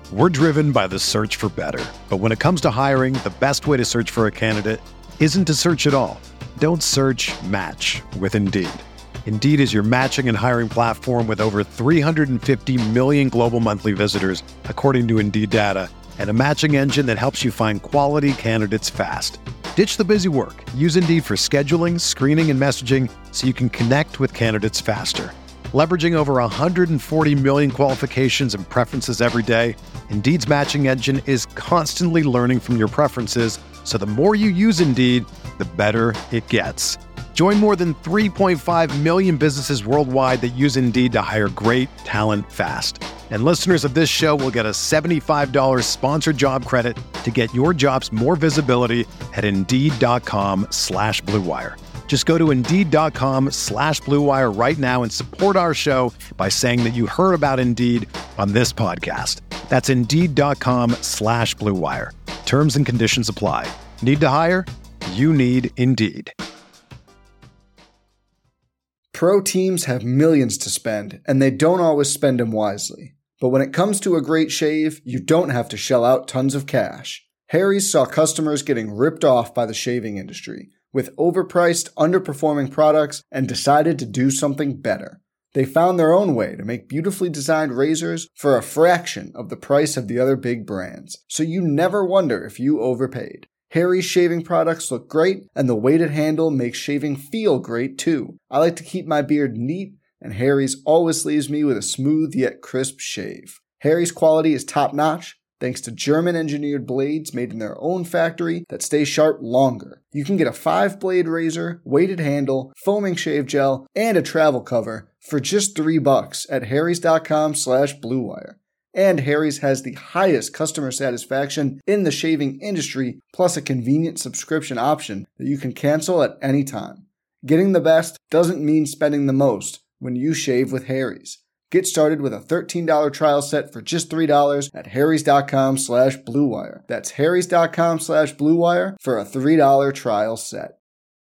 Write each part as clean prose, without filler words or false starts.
We're driven by the search for better. But when it comes to hiring, the best way to search for a candidate isn't to search at all. Don't search, match with Indeed. Indeed is your matching and hiring platform with over 350 million global monthly visitors, according to Indeed data, and a matching engine that helps you find quality candidates fast. Ditch the busy work. Use Indeed for scheduling, screening, and messaging so you can connect with candidates faster. Leveraging over 140 million qualifications and preferences every day, Indeed's matching engine is constantly learning from your preferences, so the more you use Indeed, the better it gets. Join more than 3.5 million businesses worldwide that use Indeed to hire great talent fast. And listeners of this show will get a $75 sponsored job credit to get your jobs more visibility at Indeed.com/Blue Wire. Just go to Indeed.com/Blue Wire right now and support our show by saying that you heard about Indeed on this podcast. That's Indeed.com/Blue Wire. Terms and conditions apply. Need to hire? You need Indeed. Pro teams have millions to spend, and they don't always spend them wisely. But when it comes to a great shave, you don't have to shell out tons of cash. Harry's saw customers getting ripped off by the shaving industry with overpriced, underperforming products and decided to do something better. They found their own way to make beautifully designed razors for a fraction of the price of the other big brands, so you never wonder if you overpaid. Harry's shaving products look great, and the weighted handle makes shaving feel great too. I like to keep my beard neat, and Harry's always leaves me with a smooth yet crisp shave. Harry's quality is top-notch, thanks to German-engineered blades made in their own factory that stay sharp longer. You can get a 5-blade razor, weighted handle, foaming shave gel, and a travel cover for just $3 at harrys.com/Blue Wire. And Harry's has the highest customer satisfaction in the shaving industry, plus a convenient subscription option that you can cancel at any time. Getting the best doesn't mean spending the most when you shave with Harry's. Get started with a $13 trial set for just $3 at harrys.com/Blue Wire. That's harrys.com/Blue Wire for a $3 trial set.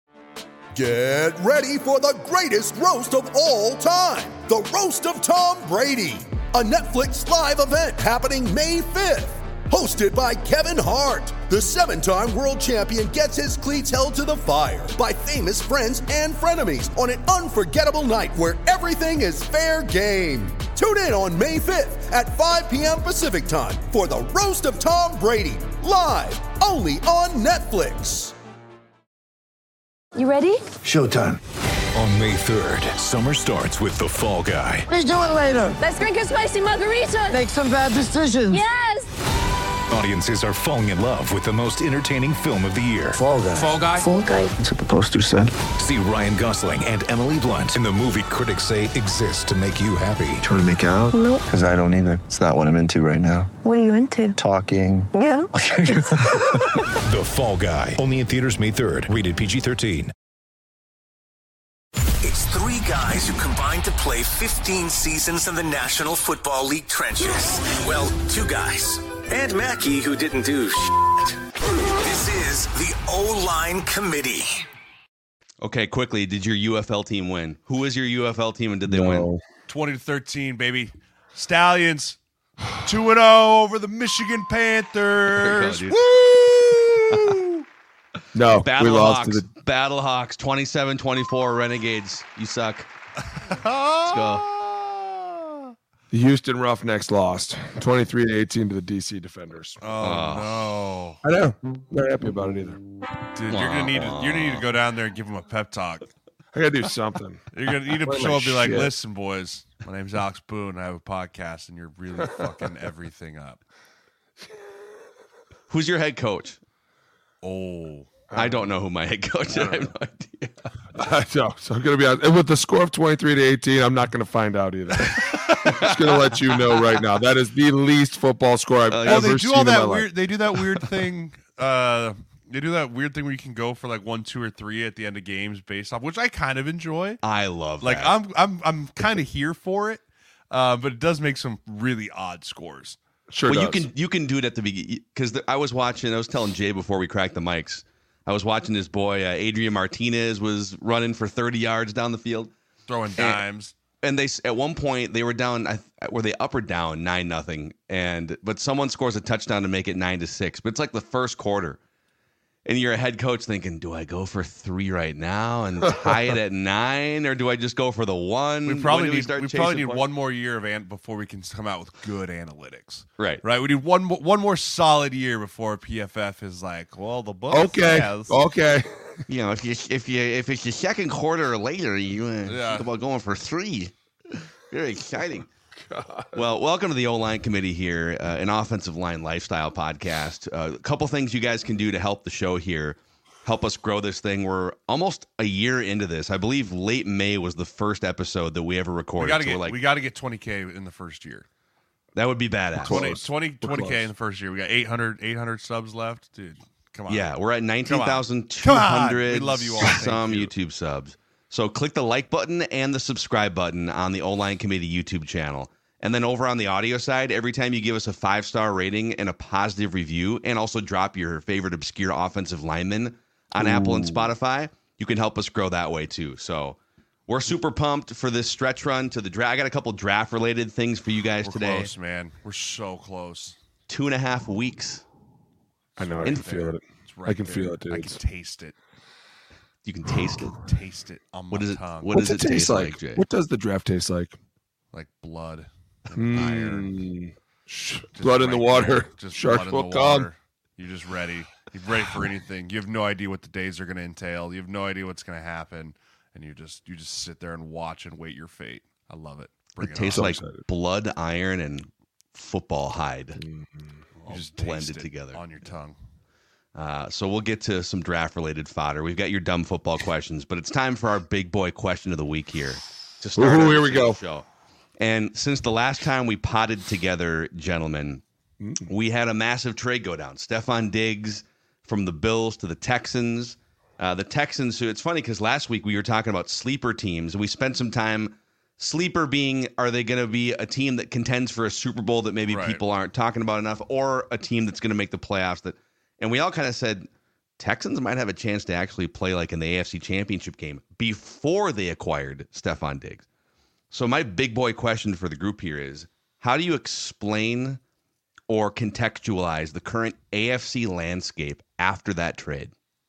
Get ready for the greatest roast of all time, the Roast of Tom Brady, a Netflix live event happening May 5th. Hosted by Kevin Hart, the 7-time world champion gets his cleats held to the fire by famous friends and frenemies on an unforgettable night where everything is fair game. Tune in on May 5th at 5 p.m. Pacific time for the Roast of Tom Brady, live only on Netflix. You ready? Showtime. On May 3rd, summer starts with The Fall Guy. Let's do it later. Let's drink a spicy margarita. Make some bad decisions. Yes! Audiences are falling in love with the most entertaining film of the year. Fall Guy. Fall Guy? Fall Guy. That's what the poster said. See Ryan Gosling and Emily Blunt in the movie critics say exists to make you happy. Trying to make it out? Nope. Because I don't either. It's not what I'm into right now. What are you into? Talking. Yeah. The Fall Guy. Only in theaters May 3rd. Rated PG-13. It's 3 guys who combined to play 15 seasons in the National Football League trenches. Well, 2 guys. And Mackey, who didn't do shit. This is the O-Line Committee. Okay, quickly, did your UFL team win? Who was your UFL team and did they win? 20-13, baby. Stallions 2-0 over the Michigan Panthers. Go, woo! No, we lost to the Battlehawks 27-24 Renegades. You suck. Let's go. The Houston Roughnecks lost 23-18 to the DC Defenders. Oh no! I know. Not happy about it either. Dude, you're gonna need to go down there and give them a pep talk. I gotta do something. You're gonna need to show up and be like, "Listen, boys, my name's Alex Boone. I have a podcast, and you're really fucking everything up." Who's your head coach? Oh, I don't know who my head coach is. I have no idea. I know. So I'm gonna be honest. And with the score of 23-18, I'm not gonna find out either. I'm just gonna let you know right now. That is the least football score I've ever seen in my life. They do that weird thing. They do that weird thing where you can go for like 1, 2, or 3 at the end of games based off, which I kind of enjoy. I love. Like that. I'm kind of here for it, but it does make some really odd scores. Sure. Well, does. you can do it at the beginning because I was telling Jay before we cracked the mics. I was watching this boy Adrian Martinez was running for 30 yards down the field, throwing dimes. And they at one point they were down. Were they up or down 9-0? But someone scores a touchdown to make it 9-6. But it's like the first quarter, and you're a head coach thinking, do I go for 3 right now and tie it at 9, or do I just go for the 1? We probably need one more year of before we can come out with good analytics. Right. We need one more solid year before PFF is like, well, the book. Okay. You know, if it's the second quarter or later, you think about going for 3. Very exciting. God. Well, welcome to the O-Line Committee here, an offensive line lifestyle podcast. A couple things you guys can do to help the show here, help us grow this thing. We're almost a year into this. I believe late May was the first episode that we ever recorded. We got to get 20K in the first year. That would be badass. 20K in the first year. We got 800 subs left, dude. Come on. Yeah, we're at 19,200. We love you all. Some YouTube subs. So click the like button and the subscribe button on the O-Line Committee YouTube channel. And then over on the audio side, every time you give us a 5-star rating and a positive review, and also drop your favorite obscure offensive lineman on Apple and Spotify, you can help us grow that way too. So we're super pumped for this stretch run to the draft. I got a couple draft-related things for you guys today. We're close, man. We're so close. 2.5 weeks. I know. I can feel it. I can feel it, dude. I can taste it. You can taste it. Taste it on my tongue. What does it taste like, Jay? What does the draft taste like? Like blood and iron. Blood in the water. Just Sharks will come. You're just ready. You're ready for anything. You have no idea what the days are going to entail. You have no idea what's going to happen, and you just sit there and watch and wait your fate. I love it. It tastes like blood, iron, and football hide. Mm-hmm. You just blended together on your tongue. So we'll get to some draft-related fodder. We've got your dumb football questions, but it's time for our big boy question of the week here. To start here we go. Show. And since the last time we potted together, gentlemen, we had a massive trade go down. Stefon Diggs from the Bills to the Texans. The Texans, who it's funny because last week we were talking about sleeper teams, and we spent some time sleeper being, are they going to be a team that contends for a Super Bowl that maybe people aren't talking about enough, or a team that's going to make the playoffs that. And we all kind of said Texans might have a chance to actually play like in the AFC Championship game before they acquired Stefon Diggs. So my big boy question for the group here is, how do you explain or contextualize the current AFC landscape after that trade?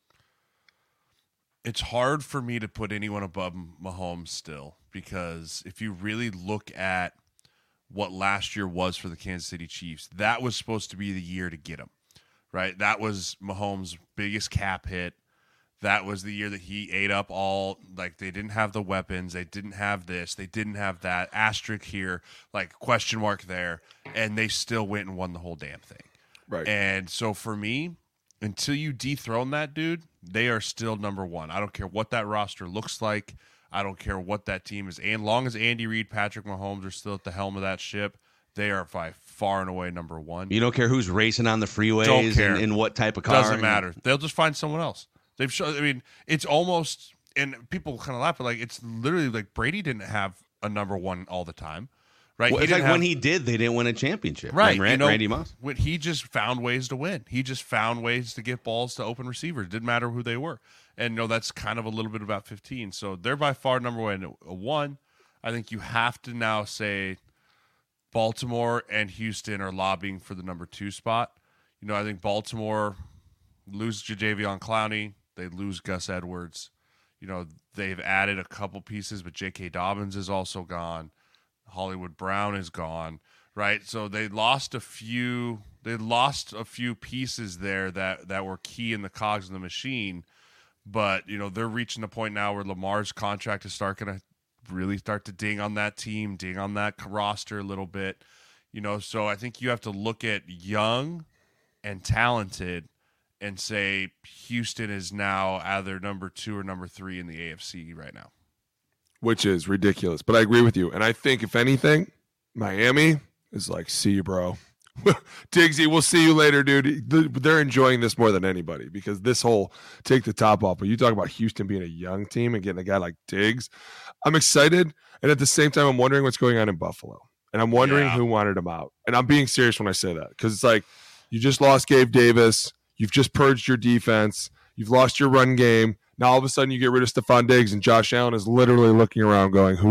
It's hard for me to put anyone above Mahomes still, because if you really look at what last year was for the Kansas City Chiefs, that was supposed to be the year to get him. Right, that was Mahomes' biggest cap hit. That was the year that he ate up all, like, they didn't have the weapons, they didn't have this, they didn't have that, asterisk here, like, question mark there, and they still went and won the whole damn thing. Right. And so for me, until you dethrone that dude, they are still number one. I don't care what that roster looks like. I don't care what that team is. And long as Andy Reid, Patrick Mahomes are still at the helm of that ship, they are by far and away number one. You don't care who's racing on the freeways and in what type of car. Doesn't matter. They'll just find someone else. They've shown. I mean, it's almost, and people kind of laugh, but like it's literally like Brady didn't have a number one all the time, right? Well, it's like when he did, they didn't win a championship, right? Randy Moss. He just found ways to win. He just found ways to get balls to open receivers. Didn't matter who they were, and that's kind of a little bit about 15. So they're by far number one. I think you have to now say Baltimore and Houston are lobbying for the number 2 spot. I think Baltimore lose Jadeveon Clowney. They lose Gus Edwards. They've added a couple pieces, but J.K. Dobbins is also gone. Hollywood Brown is gone, right? So they lost a few pieces there that were key in the cogs of the machine. But, they're reaching the point now where Lamar's contract is going to really start to ding on that team, ding on that roster a little bit. So I think you have to look at young and talented and say Houston is now either number 2 or number 3 in the AFC right now. Which is ridiculous, but I agree with you. And I think, if anything, Miami is like, see you, bro. Diggsy, we'll see you later, dude. They're enjoying this more than anybody, because this whole take the top off. But you talk about Houston being a young team and getting a guy like Diggs. I'm excited. And at the same time, I'm wondering what's going on in Buffalo. And I'm wondering who wanted him out. And I'm being serious when I say that, because it's like, you just lost Gabe Davis. You've just purged your defense. You've lost your run game. Now all of a sudden you get rid of Stefon Diggs, and Josh Allen is literally looking around going, who the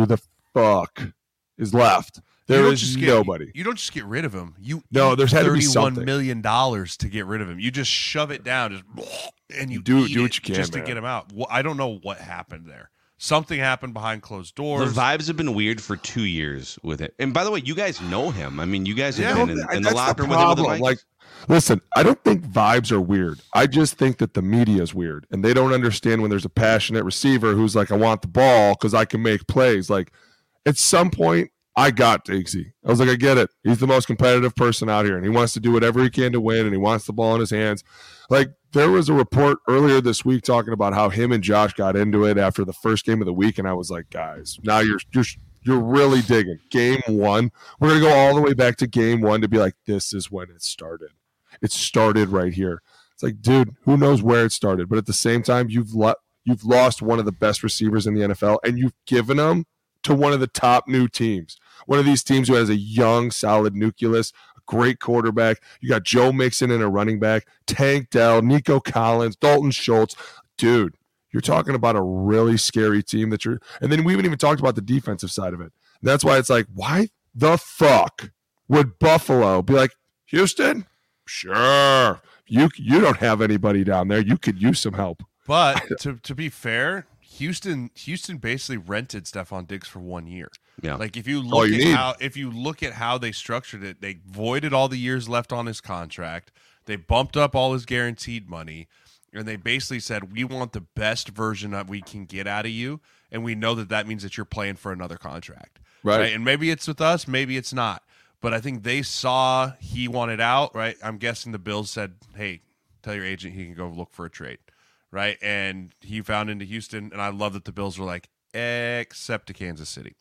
fuck is left. There is nobody. You don't just get rid of him. There's had to be $31 something. million to get rid of him. You just shove it down, and you do what you can, just man. to get him out. Well, I don't know what happened there. Something happened behind closed doors. The vibes have been weird for 2 years with it. And by the way, you guys know him. I mean, you guys have been in the locker room with him with the Vikings. Like, listen, I don't think vibes are weird. I just think that the media is weird, and they don't understand when there's a passionate receiver who's like, I want the ball because I can make plays. Like, at some point, I got Diggsy. I was like, I get it. He's the most competitive person out here, and he wants to do whatever he can to win, and he wants the ball in his hands. Like, there was a report earlier this week talking about how him and Josh got into it after the first game of the week, and I was like, guys, now you're really digging. Game one. We're going to go all the way back to game one to be like, this is when it started. It started right here. It's like, dude, who knows where it started? But at the same time, you've lost one of the best receivers in the NFL, and you've given them to one of the top new teams. One of these teams who has a young, solid nucleus, a great quarterback. You got Joe Mixon in a running back, Tank Dell, Nico Collins, Dalton Schultz. Dude, you're talking about a really scary team and then we haven't even talked about the defensive side of it. And that's why it's like, why the fuck would Buffalo be like, Houston? Sure. You don't have anybody down there. You could use some help. But to be fair, Houston basically rented Stephon Diggs for 1 year. Yeah. Like if you look at how they structured it, they voided all the years left on his contract. They bumped up all his guaranteed money, and they basically said, we want the best version that we can get out of you, and we know that means that you're playing for another contract. Right? And maybe it's with us, maybe it's not. But I think they saw he wanted out, right? I'm guessing the Bills said, hey, tell your agent he can go look for a trade. Right, and he found into Houston, and I love that the Bills were like, except to Kansas City,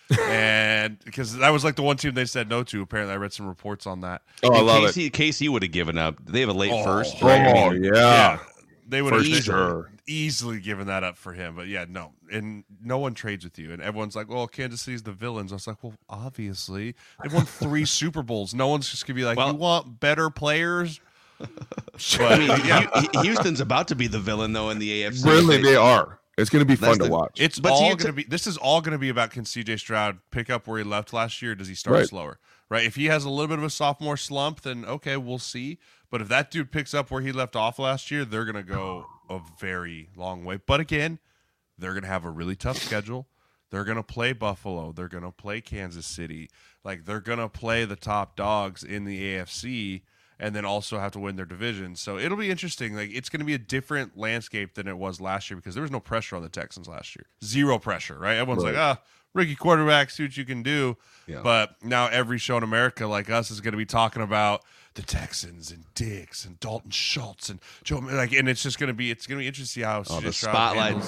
and because that was like the one team they said no to. Apparently, I read some reports on that. Oh, I love it. KC would have given up. They have a late first. Right? Oh, yeah, they would have easily given that up for him. But yeah, no, and no one trades with you, and everyone's like, well, Kansas City's the villains. I was like, well, obviously they've won 3 Super Bowls. No one's just gonna be like, you want better players. But, I mean, Houston's about to be the villain, though, in the AFC. Really, they are. It's going to be fun to watch. This is all going to be about, can CJ Stroud pick up where he left last year? Or does he start slower? Right? If he has a little bit of a sophomore slump, then okay, we'll see. But if that dude picks up where he left off last year, they're going to go a very long way. But again, they're going to have a really tough schedule. They're going to play Buffalo. They're going to play Kansas City. Like, they're going to play the top dogs in the AFC, and then also have to win their division. So it'll be interesting. Like, it's going to be a different landscape than it was last year because there was no pressure on the Texans last year. Zero pressure, right? Everyone's like, rookie quarterback, see what you can do. Yeah. But now every show in America like us is going to be talking about the Texans and Diggs and Dalton Schultz and Joe. Like, and it's just going to be interesting to see how the spotlight's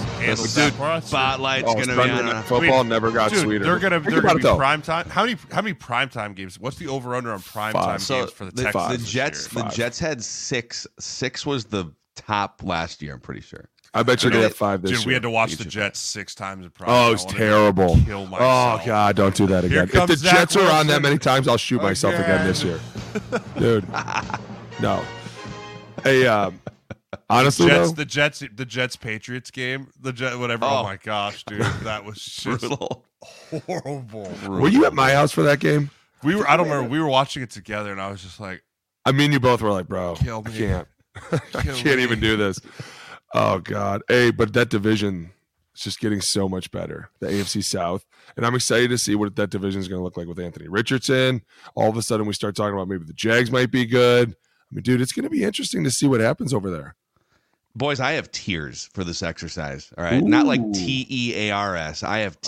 going to be on football. Never got sweeter. They're going to be primetime. How many primetime games? What's the over under on primetime games for the Texans? The Jets had 6. 6 was the top last year. I'm pretty sure. I bet you they have 5 this year. We had to watch the Jets 6 times in prime. Oh, it's terrible. Oh, God, don't do that again. If the Jets are on that many times, I'll shoot myself again this year. Dude. No. Hey, honestly, the Jets Patriots game, whatever. Oh, my gosh, dude. That was just horrible. Were you at my house for that game? I don't remember. We were watching it together, and I was just like, I mean, you both were like, bro, kill me. I can't. I can't even do this. Oh, God. Hey, but that division is just getting so much better, the AFC South. And I'm excited to see what that division is going to look like with Anthony Richardson. All of a sudden, we start talking about maybe the Jags might be good. I mean, dude, it's going to be interesting to see what happens over there. Boys, I have tiers for this exercise, all right? Ooh. Not like TEARS. I have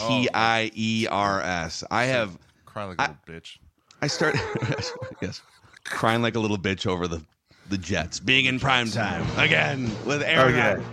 TIERS. I have... Cry like a little bitch. I start... yes. Crying like a little bitch over the Jets being in prime time again with Aaron.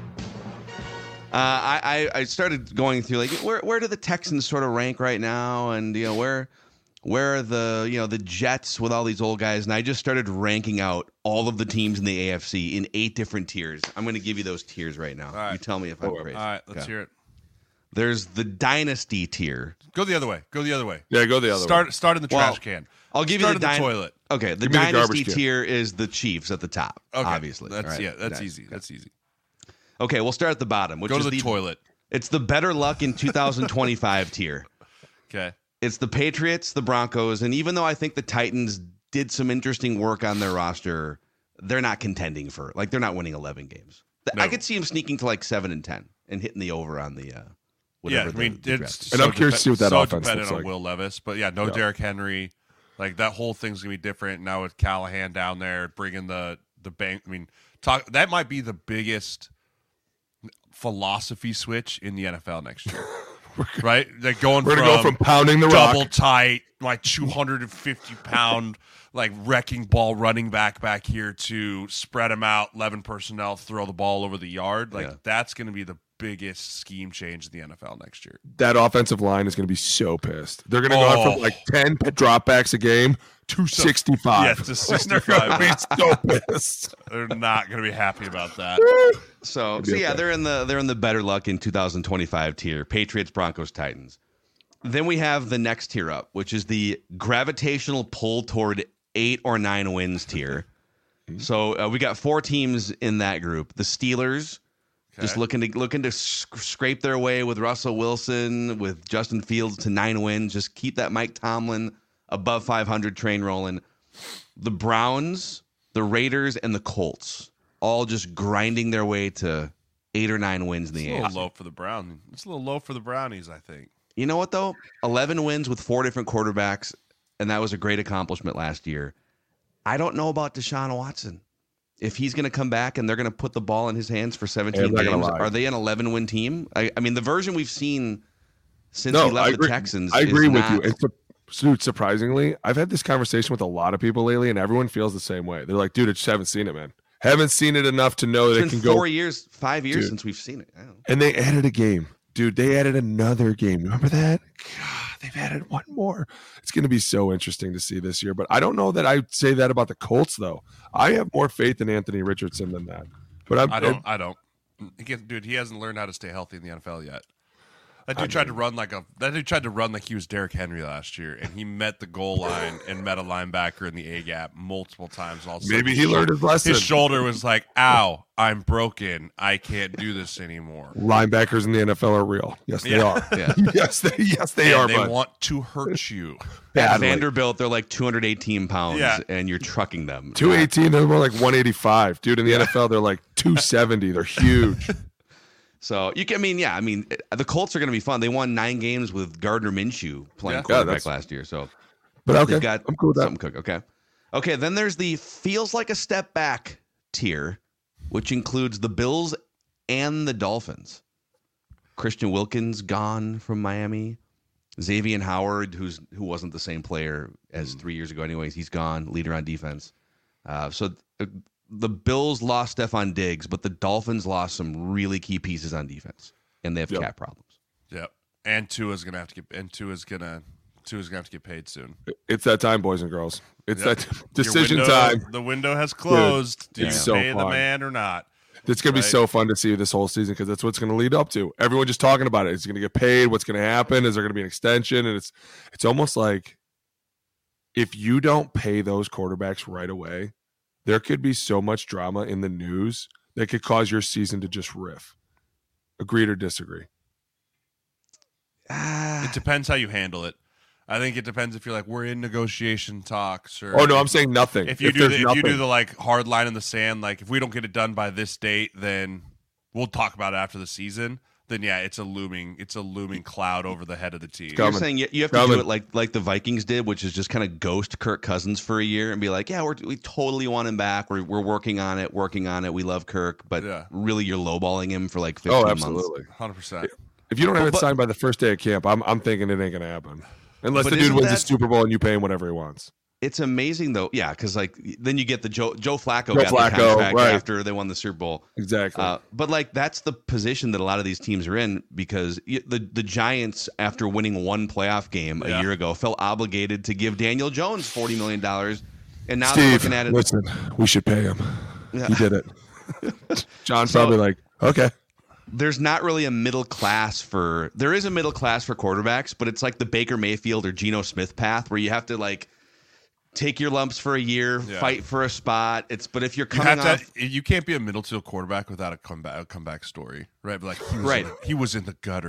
I started going through like where do the Texans sort of rank right now, and where are the Jets with all these old guys, and I just started ranking out all of the teams in the AFC in 8 different tiers. I'm going to give you those tiers right now. Right. You tell me if I'm crazy. All right, let's hear it. There's the dynasty tier. Go the other way. Yeah, go the other way. Start in the trash can. I'll give you the toilet. Okay, the dynasty tier is the Chiefs at the top. Okay. Obviously, that's easy. That's easy. Okay, we'll start at the bottom. Which go is to the toilet. It's the better luck in 2025 tier. Okay. It's the Patriots, the Broncos, and even though I think the Titans did some interesting work on their roster, they're not contending for, like, they're not winning 11 games. No. I could see them sneaking to like 7-10 and hitting the over on the whatever. Yeah, I mean, it's and I'm curious to see what that so offense dependent looks on like. Will Levis, but yeah, no Derrick Henry. Like that whole thing's gonna be different now with Callahan down there, bringing the bank. I mean, that might be the biggest philosophy switch in the NFL next year, right? Like we're gonna go from pounding the double rock, tight, like 250-pound, like wrecking ball running back here to spread them out, 11 personnel, throw the ball over the yard. Like that's gonna be the biggest scheme change in the NFL next year. that offensive line is going to be so pissed. They're going to go on from like 10 dropbacks a game to 65. Yeah, to 65. They're going to be so pissed. They're not going to be happy about that. So yeah, they're in the better luck in 2025 tier. Patriots, Broncos, Titans. Then we have the next tier up, which is the gravitational pull toward 8 or 9 wins tier. So we got 4 teams in that group. The Steelers, just looking to scrape their way with Russell Wilson, with Justin Fields to 9 wins. Just keep that Mike Tomlin above 500 train rolling. The Browns, the Raiders, and the Colts all just grinding their way to 8 or 9 wins in the AFC. It's a little low for the Brownies. It's a little low for the Brownies, I think. You know what though? 11 wins with 4 different quarterbacks, and that was a great accomplishment last year. I don't know about Deshaun Watson. If he's going to come back and they're going to put the ball in his hands for 17 games, are they an 11-win team? I mean, the version we've seen since he left the Texans. I agree with you. Dude, surprisingly, I've had this conversation with a lot of people lately, and everyone feels the same way. They're like, dude, I just haven't seen it, man. Haven't seen it enough to know that it can go. 4 years, 5 years since we've seen it. I don't know. And they added a game. Dude, they added another game. Remember that? God, they've added one more. It's going to be so interesting to see this year. But I don't know that I'd say that about the Colts, though. I have more faith in Anthony Richardson than that. But I don't. Dude, he hasn't learned how to stay healthy in the NFL yet. That dude tried to run like he was Derrick Henry last year, and he met the goal line and met a linebacker in the A gap multiple times. Maybe he learned his lesson. His shoulder was like, "Ow, I'm broken. I can't do this anymore." Linebackers in the NFL are real. Yes, they are. Yeah. yes, they are. They want to hurt you. At Vanderbilt, they're like 218 pounds, and you're trucking them. 218, they're more like 185. Dude, in the NFL, they're like 270. They're huge. So the Colts are going to be fun. They won 9 games with Gardner Minshew playing quarterback last year. So, but okay, they've got I'm cool with that. Something cook. Okay. Then there's the feels like a step back tier, which includes the Bills and the Dolphins. Christian Wilkins gone from Miami. Xavier Howard, who wasn't the same player as 3 years ago, anyways, he's gone. Leader on defense. The Bills lost Stephon Diggs, but the Dolphins lost some really key pieces on defense, and they have cap problems. Yep. And Tua's gonna have to get paid soon. It's that time, boys and girls. It's that decision time. The window has closed. Dude, Do you pay the man or not? It's going to be so fun to see this whole season because that's what's going to lead up to. Everyone just talking about it. Is he going to get paid? What's going to happen? Is there going to be an extension? And it's almost like if you don't pay those quarterbacks right away, there could be so much drama in the news that could cause your season to just riff. Agreed or disagree? It depends how you handle it. I think it depends if you're like, we're in negotiation talks, or I'm saying nothing. If you do the like hard line in the sand, like if we don't get it done by this date, then we'll talk about it after the season. Then yeah, it's a looming cloud over the head of the team. You're saying you have to do it like the Vikings did, which is just kind of ghost Kirk Cousins for a year and be like, yeah, we totally want him back. We're working on it. We love Kirk, but really you're lowballing him for like 15 months. Oh, absolutely, 100%. If you don't have it signed by the first day of camp, I'm thinking it ain't gonna happen unless the dude wins the Super Bowl and you pay him whatever he wants. It's amazing though, yeah, because like then you get the Joe Flacco got the contract after they won the Super Bowl, exactly. But like that's the position that a lot of these teams are in because the Giants, after winning one playoff game a year ago, felt obligated to give Daniel Jones $40 million, and now they're looking at it. Listen, we should pay him. Yeah. He did it. John's probably like, okay. There's not really a middle class there is a middle class for quarterbacks, but it's like the Baker Mayfield or Geno Smith path where you have to like take your lumps for a year, fight for a spot. But if you're coming off, you can't be a middle tier quarterback without a comeback story, right? But like he was in the gutter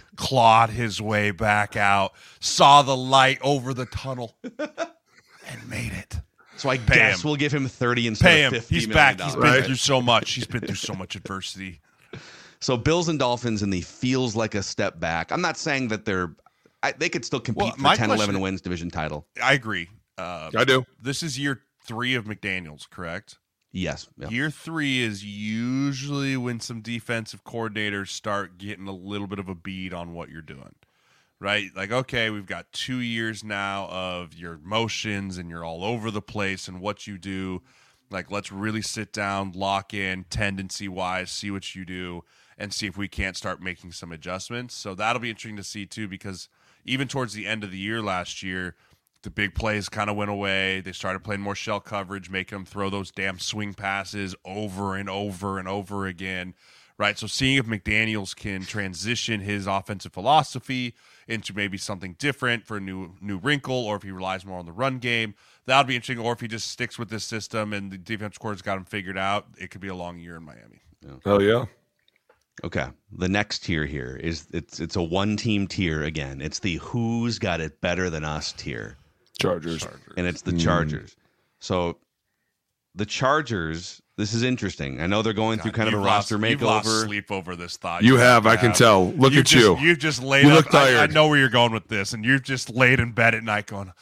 clawed his way back out, saw the light over the tunnel, and made it. So I guess we'll give him 30 instead of 50. He's back. He's been through so much. He's been through so much adversity. So Bills and Dolphins in the feels like a step back. I'm not saying that they could still compete for 10, 11 wins division title. I agree. I do. This is year 3 of McDaniels, correct? Yes. Yep. Year 3 is usually when some defensive coordinators start getting a little bit of a bead on what you're doing, right? Like, okay, we've got 2 years now of your motions and you're all over the place and what you do. Like, let's really sit down, lock in tendency-wise, see what you do, and see if we can't start making some adjustments. So that'll be interesting to see, too, because even towards the end of the year last year, the big plays kind of went away. They started playing more shell coverage, making them throw those damn swing passes over and over and over again, right? So seeing if McDaniels can transition his offensive philosophy into maybe something different for a new wrinkle, or if he relies more on the run game, that'll be interesting. Or if he just sticks with this system and the defense coordinator's got him figured out, it could be a long year in Miami. Yeah. Oh, yeah. Okay. The next tier here is it's a one-team tier again. It's the who's got it better than us tier. Chargers. And it's the Chargers. So the Chargers, this is interesting. I know they're going through kind of a roster makeover. You've lost sleep over this thought. You have, I can tell. Look at you. You've just laid you up. look tired. I know where you're going with this, and you've just laid in bed at night going,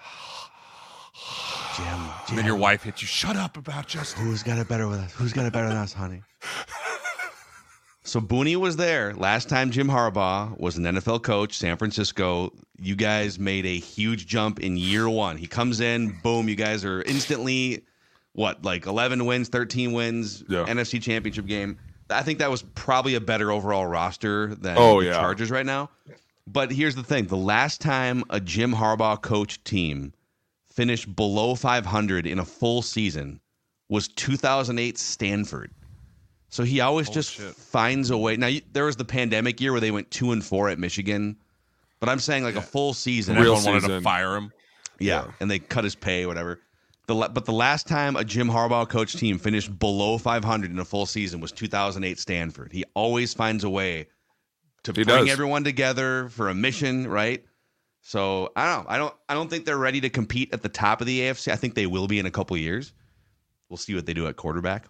Jim. And then your wife hits you, shut up about just who's got it better with us? Who's got it better than us, honey? So Booney was there. Last time Jim Harbaugh was an NFL coach, San Francisco. You guys made a huge jump in year 1. He comes in, boom, you guys are instantly, like 11 wins, 13 wins, NFC Championship game. I think that was probably a better overall roster than the Chargers right now. But here's the thing. The last time a Jim Harbaugh coached team finished below 500 in a full season was 2008 Stanford. So he always finds a way. Now, there was the pandemic year where they went 2-4 at Michigan, but I'm saying like a full season. Everyone wanted to fire him. Yeah, and they cut his pay, whatever. But the last time a Jim Harbaugh coach team finished below 500 in a full season was 2008 Stanford. He always finds a way to bring everyone together for a mission, right? So I don't think they're ready to compete at the top of the AFC. I think they will be in a couple years. We'll see what they do at quarterback.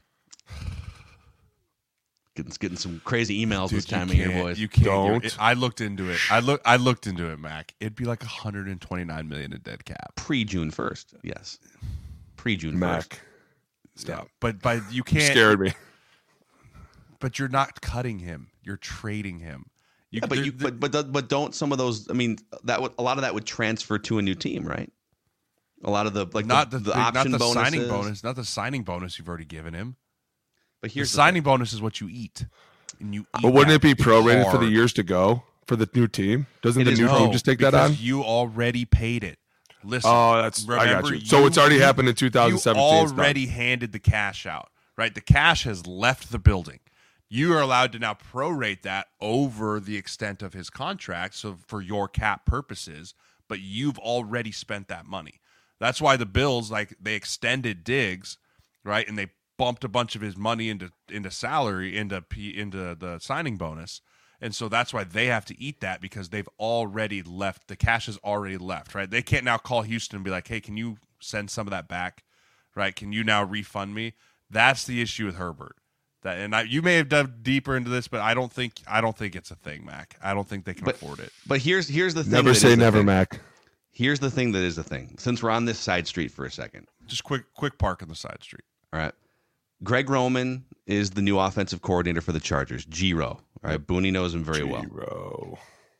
Getting some crazy emails this time of year, boys. You can't. I looked into it. I looked into it, Mac. It'd be like $129 million in dead cap pre-June 1st. Yes, pre-June Mac. 1st. Stop. Yeah, but you can't. You scared me. But you're not cutting him. You're trading him. But don't some of those? I mean, a lot of that would transfer to a new team, right? A lot of the option bonuses, signing bonus, not the signing bonus you've already given him. But here's the signing bonus is what you eat, and you. But wouldn't it be prorated for the years to go for the new team? Doesn't the new team just take that on? You already paid it. Listen. Oh, I got you. So it's already happened in 2017. You already handed the cash out, right? The cash has left the building. You are allowed to now prorate that over the extent of his contract, so for your cap purposes. But you've already spent that money. That's why the Bills, they extended Diggs, right, and they bumped a bunch of his money into salary, into the signing bonus. And so that's why they have to eat that, because they've already left. The cash is already left, right? They can't now call Houston and be like, hey, can you send some of that back, right? Can you now refund me? That's the issue with Herbert. You may have dug deeper into this, but I don't think it's a thing, Mac. I don't think they can afford it. But here's the thing. Never say never, Mac. Here's the thing that is the thing. Since we're on this side street for a second. Just quick park on the side street. All right. Greg Roman is the new offensive coordinator for the Chargers. G-Ro. All right. Booney knows him very well. G-Ro.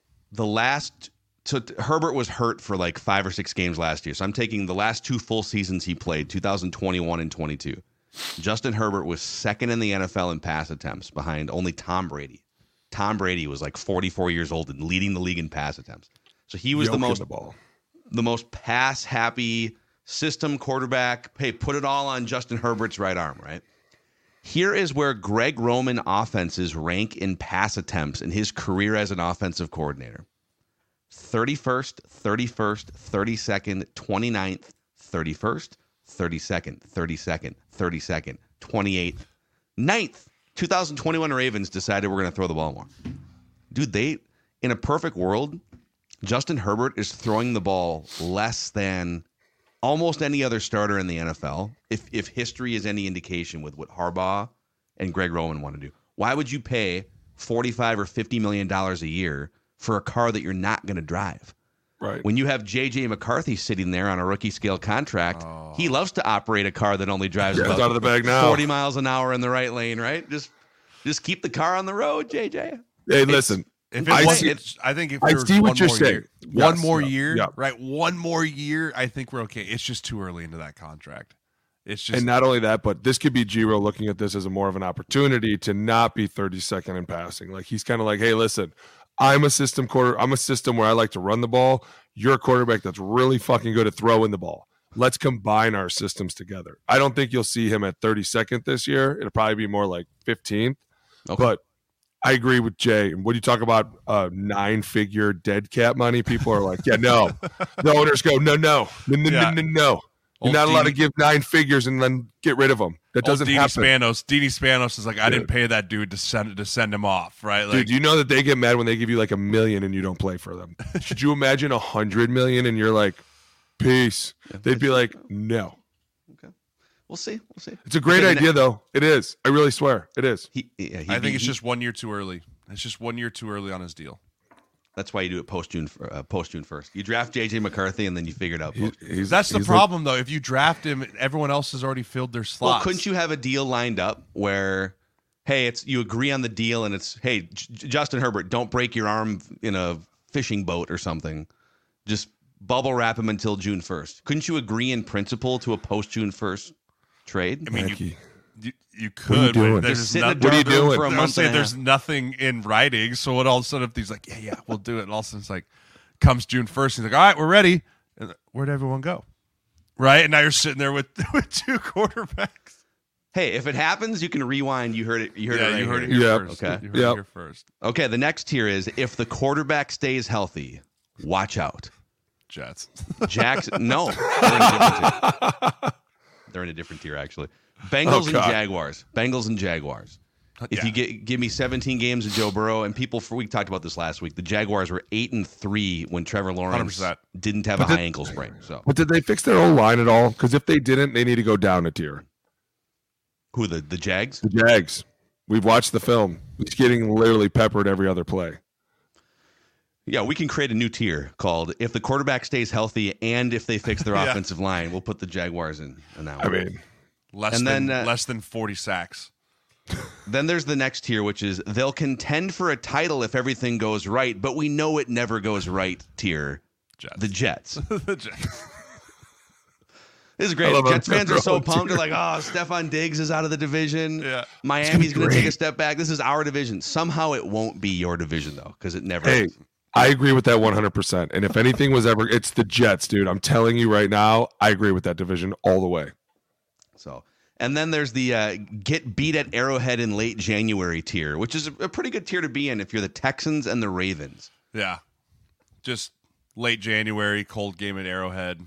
So Herbert was hurt for like 5 or 6 games last year. So I'm taking the last 2 full seasons he played, 2021 and 22. Justin Herbert was second in the NFL in pass attempts behind only Tom Brady. Tom Brady was like 44 years old and leading the league in pass attempts. So he was the most pass-happy system quarterback. Hey, put it all on Justin Herbert's right arm, right? Here is where Greg Roman offenses rank in pass attempts in his career as an offensive coordinator. 31st, 31st, 32nd, 29th, 31st, 32nd, 32nd, 32nd, 28th, 9th. 2021 Ravens decided we're going to throw the ball more. Dude, in a perfect world, Justin Herbert is throwing the ball less than almost any other starter in the NFL. If history is any indication with what Harbaugh and Greg Roman want to do, why would you pay $45 or $50 million a year for a car that you're not going to drive? Right. When you have J.J. McCarthy sitting there on a rookie scale contract, he loves to operate a car that only drives about out of the bag now. 40 miles an hour in the right lane, right? Just keep the car on the road, J.J. Hey, listen. I think if there was see one what you're more saying. year, Yes, one more yeah, year, yeah. right? One more year, I think we're okay. It's just too early into that contract. It's just, And not only that, but this could be Giro looking at this as a more of an opportunity to not be 32nd in passing. Like he's kind of like, hey, listen, I'm a system where I like to run the ball. You're a quarterback that's really fucking good at throwing the ball. Let's combine our systems together. I don't think you'll see him at 32nd this year. It'll probably be more like 15th. Okay. But I agree with Jay. When you talk about 9-figure dead cat money, people are like, yeah, no. The owners go, no. You're not allowed to give 9 figures and then get rid of them. That doesn't happen. Deanie Spanos is like, I didn't pay that dude to send him off, right? Like, dude, you know that they get mad when they give you like $1 million and you don't play for them. Should you imagine $100 million and you're like, peace? They'd be like, no. Okay, we'll see. It's a great idea, though. It is. I really swear, it is. I think it's just 1 year too early. It's just 1 year too early on his deal. That's why you do it post June 1st. You draft J.J. McCarthy and then you figure it out. That's the problem, though. If you draft him, everyone else has already filled their slots. Well, couldn't you have a deal lined up where, hey, you agree on the deal and it's, hey, Justin Herbert, don't break your arm in a fishing boat or something. Just bubble wrap him until June 1st. Couldn't you agree in principle to a post June 1st trade? I mean, you could, but there's what are you doing? For a month there's nothing in writing. So what all of a sudden if he's like, yeah, we'll do it. And all of a sudden it's like, comes June 1st, he's like, all right, we're ready. And where'd everyone go? Right? And now you're sitting there with 2 quarterbacks. Hey, if it happens, you can rewind. You heard it. You heard it. You heard it here first. Okay. You heard it here first. Okay. The next tier is if the quarterback stays healthy, watch out. Jets. Jackson. No. They're in a different tier, actually. Bengals and Jaguars. If you give me 17 games of Joe Burrow, and we talked about this last week, the Jaguars were 8-3 when Trevor Lawrence 100%. didn't have a high ankle sprain. So, but did they fix their own line at all? Because if they didn't, they need to go down a tier. Who, the Jags? The Jags. We've watched the film. He's getting literally peppered every other play. Yeah, we can create a new tier called if the quarterback stays healthy and if they fix their offensive line, we'll put the Jaguars in that one. I mean, less than 40 sacks. Then there's the next tier, which is they'll contend for a title if everything goes right, but we know it never goes right tier. The Jets. The Jets. This is great. Jets fans are so pumped. They're like, oh, Stephon Diggs is out of the division. Yeah. Miami's going to take a step back. This is our division. Somehow it won't be your division, though, because it never is. I agree with that 100%. And if anything was ever, it's the Jets, dude. I'm telling you right now, I agree with that division all the way. So, and then there's the get beat at Arrowhead in late January tier, which is a pretty good tier to be in if you're the Texans and the Ravens. Yeah. Just late January, cold game at Arrowhead.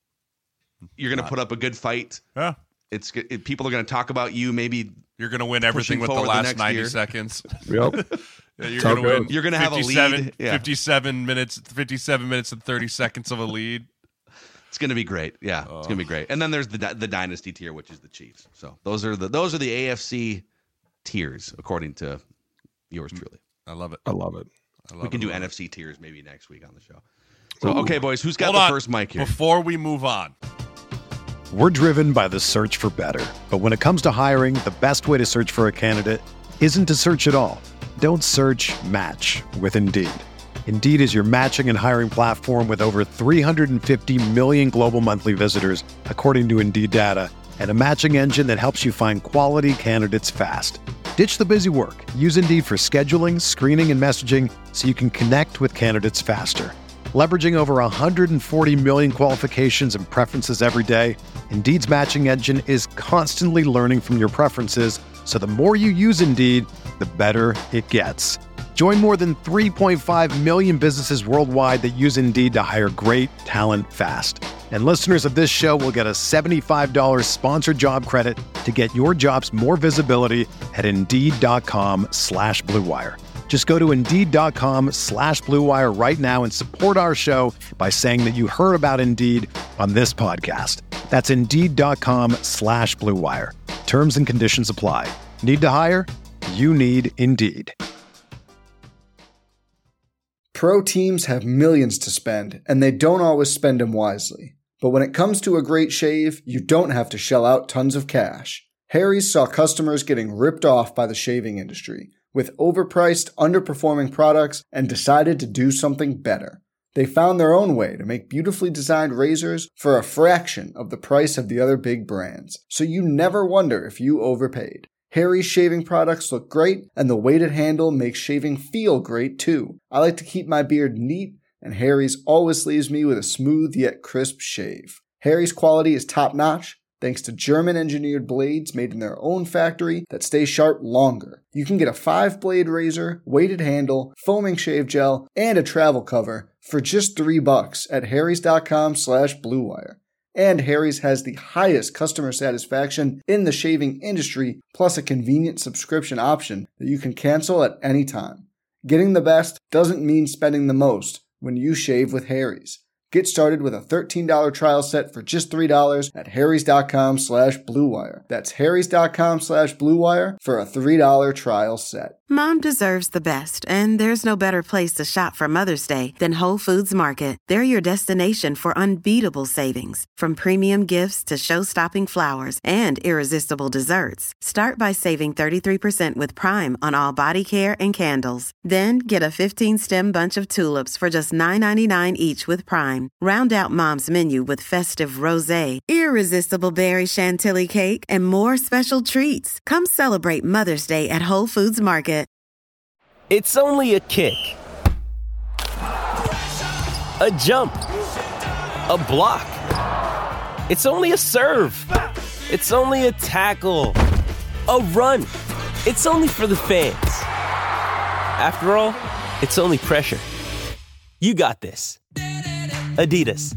You're going to put up a good fight. Yeah. People are going to talk about you. Maybe you're going to win everything with the last 90 seconds. Yep. Yeah, you're going to win. You're going to have a lead. 57 minutes and 30 seconds of a lead. It's going to be great. Yeah, it's going to be great. And then there's the dynasty tier, which is the Chiefs. So those are the AFC tiers, according to yours truly. I love it. We can do NFC tiers maybe next week on the show. So, okay, boys, who's got the first mic here? Before we move on. We're driven by the search for better. But when it comes to hiring, the best way to search for a candidate isn't to search at all. Don't search, match with Indeed. Indeed is your matching and hiring platform with over 350 million global monthly visitors, according to Indeed data, and a matching engine that helps you find quality candidates fast. Ditch the busy work. Use Indeed for scheduling, screening, and messaging so you can connect with candidates faster. Leveraging over 140 million qualifications and preferences every day, Indeed's matching engine is constantly learning from your preferences, so the more you use Indeed, the better it gets. Join more than 3.5 million businesses worldwide that use Indeed to hire great talent fast. And listeners of this show will get a $75 sponsored job credit to get your jobs more visibility at Indeed.com/Blue Wire. Just go to Indeed.com/Blue Wire right now and support our show by saying that you heard about Indeed on this podcast. That's Indeed.com/Blue Wire. Terms and conditions apply. Need to hire? You need Indeed. Pro teams have millions to spend, and they don't always spend them wisely. But when it comes to a great shave, you don't have to shell out tons of cash. Harry's saw customers getting ripped off by the shaving industry with overpriced, underperforming products and decided to do something better. They found their own way to make beautifully designed razors for a fraction of the price of the other big brands, so you never wonder if you overpaid. Harry's shaving products look great, and the weighted handle makes shaving feel great too. I like to keep my beard neat, and Harry's always leaves me with a smooth yet crisp shave. Harry's quality is top-notch, thanks to German-engineered blades made in their own factory that stay sharp longer. You can get a 5-blade razor, weighted handle, foaming shave gel, and a travel cover for just $3 at harrys.com/Blue Wire. And Harry's has the highest customer satisfaction in the shaving industry, plus a convenient subscription option that you can cancel at any time. Getting the best doesn't mean spending the most when you shave with Harry's. Get started with a $13 trial set for just $3 at harrys.com/Blue Wire. That's harrys.com/Blue Wire for a $3 trial set. Mom deserves the best, and there's no better place to shop for Mother's Day than Whole Foods Market. They're your destination for unbeatable savings, from premium gifts to show-stopping flowers and irresistible desserts. Start by saving 33% with Prime on all body care and candles. Then get a 15-stem bunch of tulips for just $9.99 each with Prime. Round out Mom's menu with festive rosé, irresistible berry chantilly cake, and more special treats. Come celebrate Mother's Day at Whole Foods Market. It's only a kick, a jump, a block. It's only a serve. It's only a tackle, a run. It's only for the fans. After all, it's only pressure. You got this. Adidas.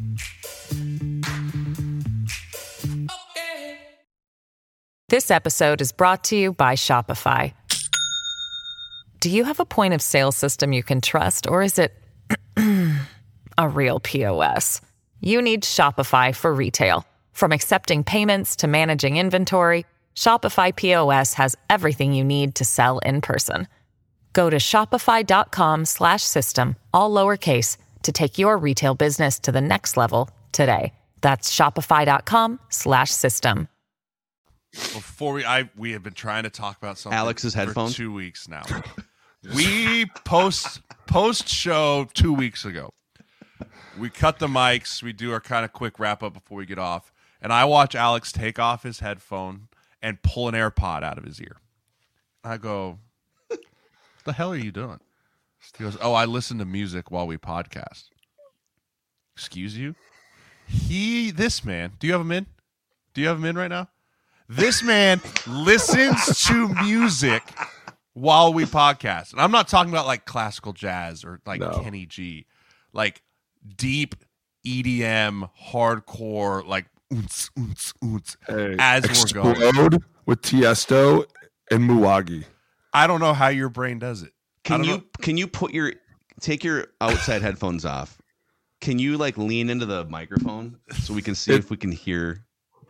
This episode is brought to you by Shopify. Do you have a point of sale system you can trust, or is it a real POS? You need Shopify for retail. From accepting payments to managing inventory, Shopify POS has everything you need to sell in person. Go to shopify.com/system, all lowercase, to take your retail business to the next level today. That's shopify.com/system. Before we have been trying to talk about something Alex's headphones for 2 weeks now. We post show 2 weeks ago. We cut the mics. We do our kind of quick wrap up before we get off. And I watch Alex take off his headphone and pull an AirPod out of his ear. I go, what the hell are you doing? He goes, oh, I listen to music while we podcast. Excuse you? This man, do you have him in? Do you have him in right now? This man listens to music while we podcast. And I'm not talking about like classical jazz or like Kenny G. Like deep EDM, hardcore, like oonts, oonts, oonts, as we're going. With Tiesto and Muwagi. I don't know how your brain does it. Can you take your outside headphones off? Can you like lean into the microphone so we can see if we can hear?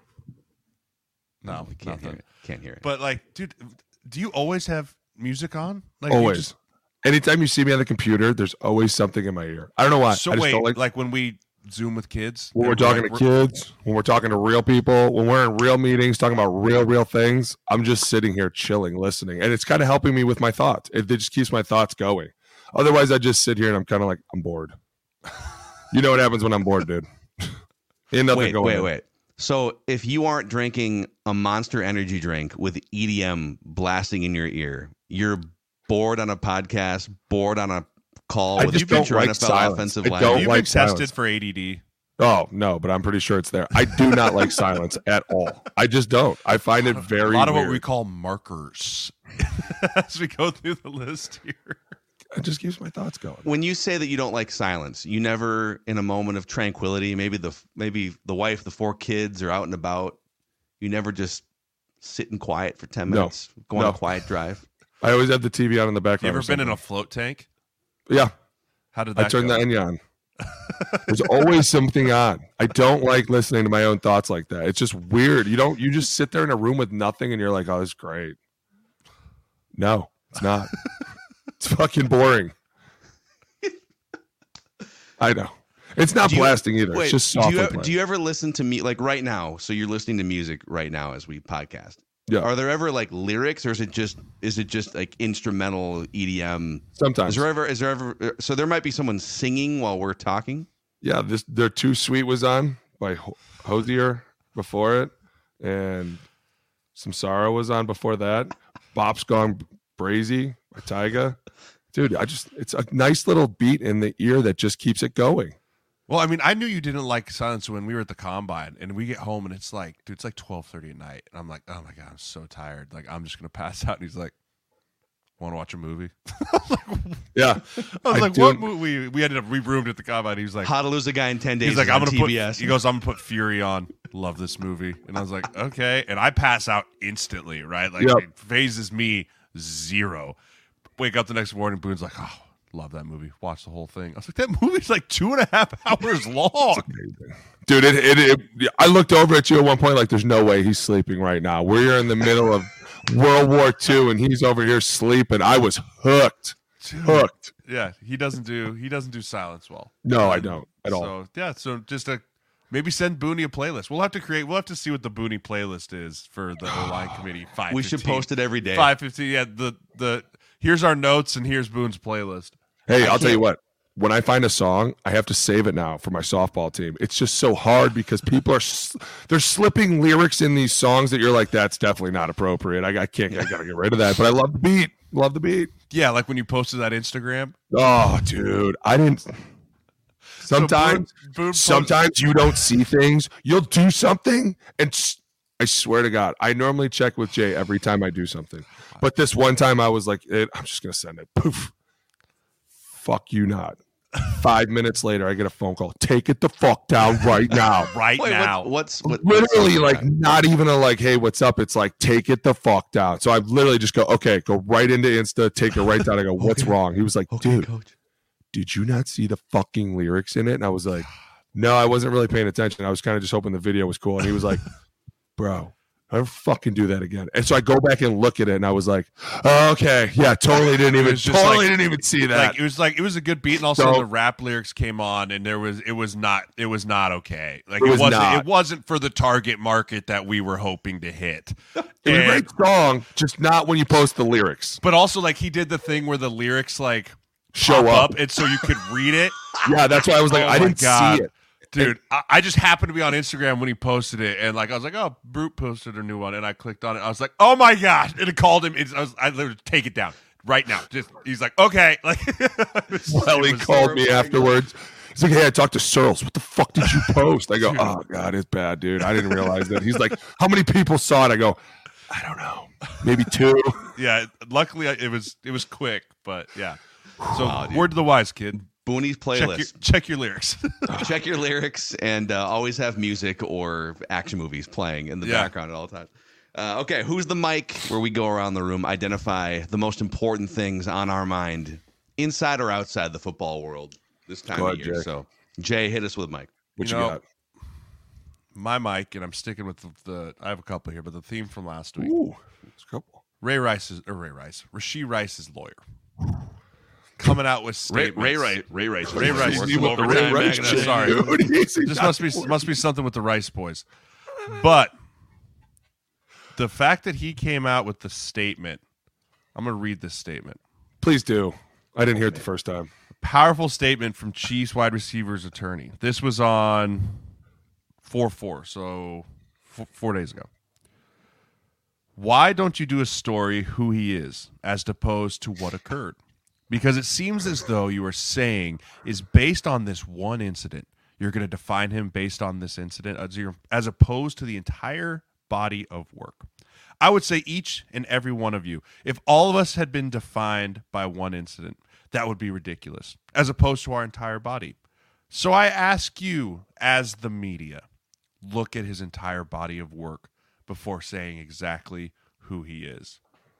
No, we can't hear it. Can't hear it. But like, dude, do you always have music on? Like, always. Anytime you see me on the computer, there's always something in my ear. I don't know why. So wait, like when we Zoom with kids? When we're talking to kids, when we're talking to real people, when we're in real meetings, talking about real things, I'm just sitting here chilling, listening. And it's kind of helping me with my thoughts. It just keeps my thoughts going. Otherwise, I just sit here and I'm kind of like, I'm bored. You know what happens when I'm bored, dude. Ain't nothing going on. Wait. So if you aren't drinking a Monster Energy drink with EDM blasting in your ear, you're bored on a podcast, bored on a call with a future NFL offensive line. Have you been tested for ADD? Oh, no, but I'm pretty sure it's there. I do not like silence at all. I just don't. I find it very A lot of weird. what we call markers as we go through the list here. It just keeps my thoughts going. When you say that you don't like silence, you never, in a moment of tranquility, maybe the wife, the 4 kids are out and about, you never just sit in quiet for 10 minutes, go on a quiet drive? I always have the TV on in the background. You ever been in a float tank? Yeah. How did that I turned go? the Enya on. There's always something on. I don't like listening to my own thoughts like that. It's just weird. You just sit there in a room with nothing and you're like, oh, this is great. No, it's not. It's fucking boring. I know. It's not blasting either. Wait, it's just softly playing. Do you ever listen to me like right now? So you're listening to music right now as we podcast. Yeah. Are there ever like lyrics, or is it just like instrumental EDM? Sometimes. Is there ever? So there might be someone singing while we're talking. Yeah, their Too Sweet was on by Hosier before it, and Samsara was on before that. Bop's Gone Brazy by Tyga. Dude, it's a nice little beat in the ear that just keeps it going. Well, I mean, I knew you didn't like silence when we were at the combine, and we get home and it's like, dude, it's like 12:30 at night, and I'm like, oh my god, I'm so tired. Like, I'm just gonna pass out. And he's like, want to watch a movie? Yeah, I was like, what movie? We ended up roomed at the combine. He was like, How to Lose a Guy in 10 Days. He's like, I'm gonna TBS. He goes, I'm gonna put Fury on. Love this movie, and I was like, okay, and I pass out instantly, right? Like, it phases me zero. Wake up the next morning, Boone's like, oh. Love that movie. Watch the whole thing. I was like, that movie's like 2.5 hours long. Dude, I looked over at you at one point like, there's no way he's sleeping right now. We're in the middle of World War II, and he's over here sleeping. I was hooked. Dude. Hooked. Yeah, he doesn't do silence well. No, I don't at all. So yeah, so just maybe send Booney a playlist. We'll have to see what the Booney playlist is for the O-line committee. 5:15. We should post it every day. 5:15. Yeah, the here's our notes and here's Boone's playlist. Hey, I'll tell you what. When I find a song, I have to save it now for my softball team. It's just so hard because people they're slipping lyrics in these songs that you're like, that's definitely not appropriate. I gotta get rid of that. But I love the beat. Love the beat. Yeah, like when you posted that Instagram. Oh, dude, I didn't. Sometimes, sometimes you don't see things. You'll do something, and I swear to God, I normally check with Jay every time I do something. But this one time, I was like, I'm just gonna send it. Poof. Fuck you not. 5 minutes later, I get a phone call. Take it the fuck down right now. now. What's literally like not even a like, hey, what's up? It's like, take it the fuck down. So I literally just go, okay, go right into Insta, take it right down. I go, what's wrong? He was like, dude, Coach, did you not see the fucking lyrics in it? And I was like, no, I wasn't really paying attention. I was kind of just hoping the video was cool. And he was like, bro, I'll fucking do that again. And so I go back and look at it, and I was like, oh, okay, yeah, totally didn't even see that. It was a good beat, and also the rap lyrics came on, and it was not okay. Like it wasn't for the target market that we were hoping to hit. It was a great song, just not when you post the lyrics. But also, like, he did the thing where the lyrics like show up, and so you could read it. Yeah, that's why I was like, I didn't see it. Dude, I just happened to be on Instagram when he posted it, and like I was like, "Oh, Brute posted a new one," and I clicked on it. I was like, "Oh my god!" And it called him. I literally take it down right now. He's like, "Okay." Like, he called me afterwards. He's like, "Hey, I talked to Searles. What the fuck did you post?" I go, "Oh god, it's bad, dude. I didn't realize that." He's like, "How many people saw it?" I go, "I don't know, maybe 2." Yeah, luckily it was quick, but yeah. So word to the wise, kid. Booney's playlist. Check your lyrics. Check your lyrics, and always have music or action movies playing in the background at all times. Okay, who's the mic? Where we go around the room, identify the most important things on our mind, inside or outside the football world this time of year. Jay. So, Jay, hit us with Mike. What you got? My mic, and I'm sticking with the. I have a couple here, but the theme from last week. Ooh, there's a couple. Rashee Rice's lawyer. Coming out with statements. Ray Rice. Sorry, this must be something with the Rice boys. But the fact that he came out with the statement, I'm going to read this statement. Please do. I didn't hear it the first time. Powerful statement from Chiefs wide receivers attorney. This was on 4/4, so 4 days ago. Why don't you do a story who he is as opposed to what occurred? Because it seems as though you are saying is based on this one incident. You're going to define him based on this incident as opposed to the entire body of work. I would say each and every one of you, if all of us had been defined by one incident, that would be ridiculous, as opposed to our entire body. So I ask you, as the media, look at his entire body of work before saying exactly who he is.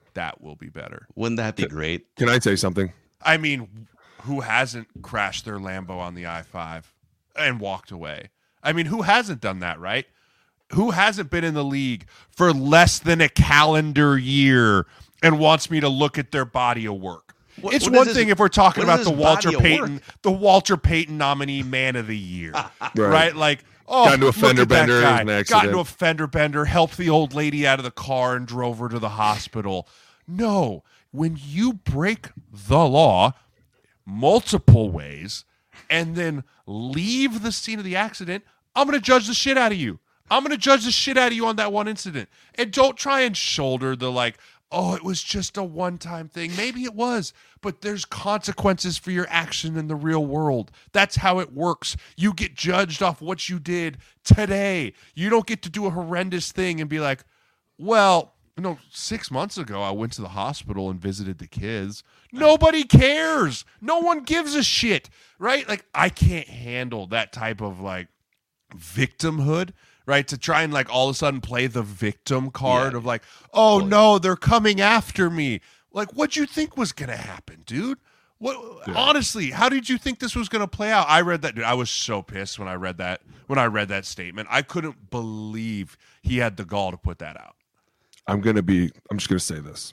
that will be better. Wouldn't that be great? Can I say something? I mean, who hasn't crashed their Lambo on the I-5 and walked away? I mean, who hasn't done that, right? Who hasn't been in the league for less than a calendar year and wants me to look at their body of work? It's one thing if we're talking about the Walter Payton nominee Man of the Year, right? Like, oh, got into a fender bender, got into a fender bender, helped the old lady out of the car and drove her to the hospital. No, when you break the law multiple ways and then leave the scene of the accident, I'm going to judge the shit out of you. I'm going to judge the shit out of you on that one incident. And don't try and shoulder the like, oh, it was just a one-time thing. Maybe it was, but there's consequences for your action in the real world. That's how it works. You get judged off what you did today. You don't get to do a horrendous thing and be like, well, 6 months ago I went to the hospital and visited the kids. Nobody cares. No one gives a shit, right? Like, I can't handle that type of like victimhood, right? To try and like all of a sudden play the victim card of like, oh no, they're coming after me. Like, what'd you think was going to happen, dude? Honestly, how did you think this was going to play out? I read that, dude. I was so pissed when I read that statement. I couldn't believe he had the gall to put that out. I'm just going to say this.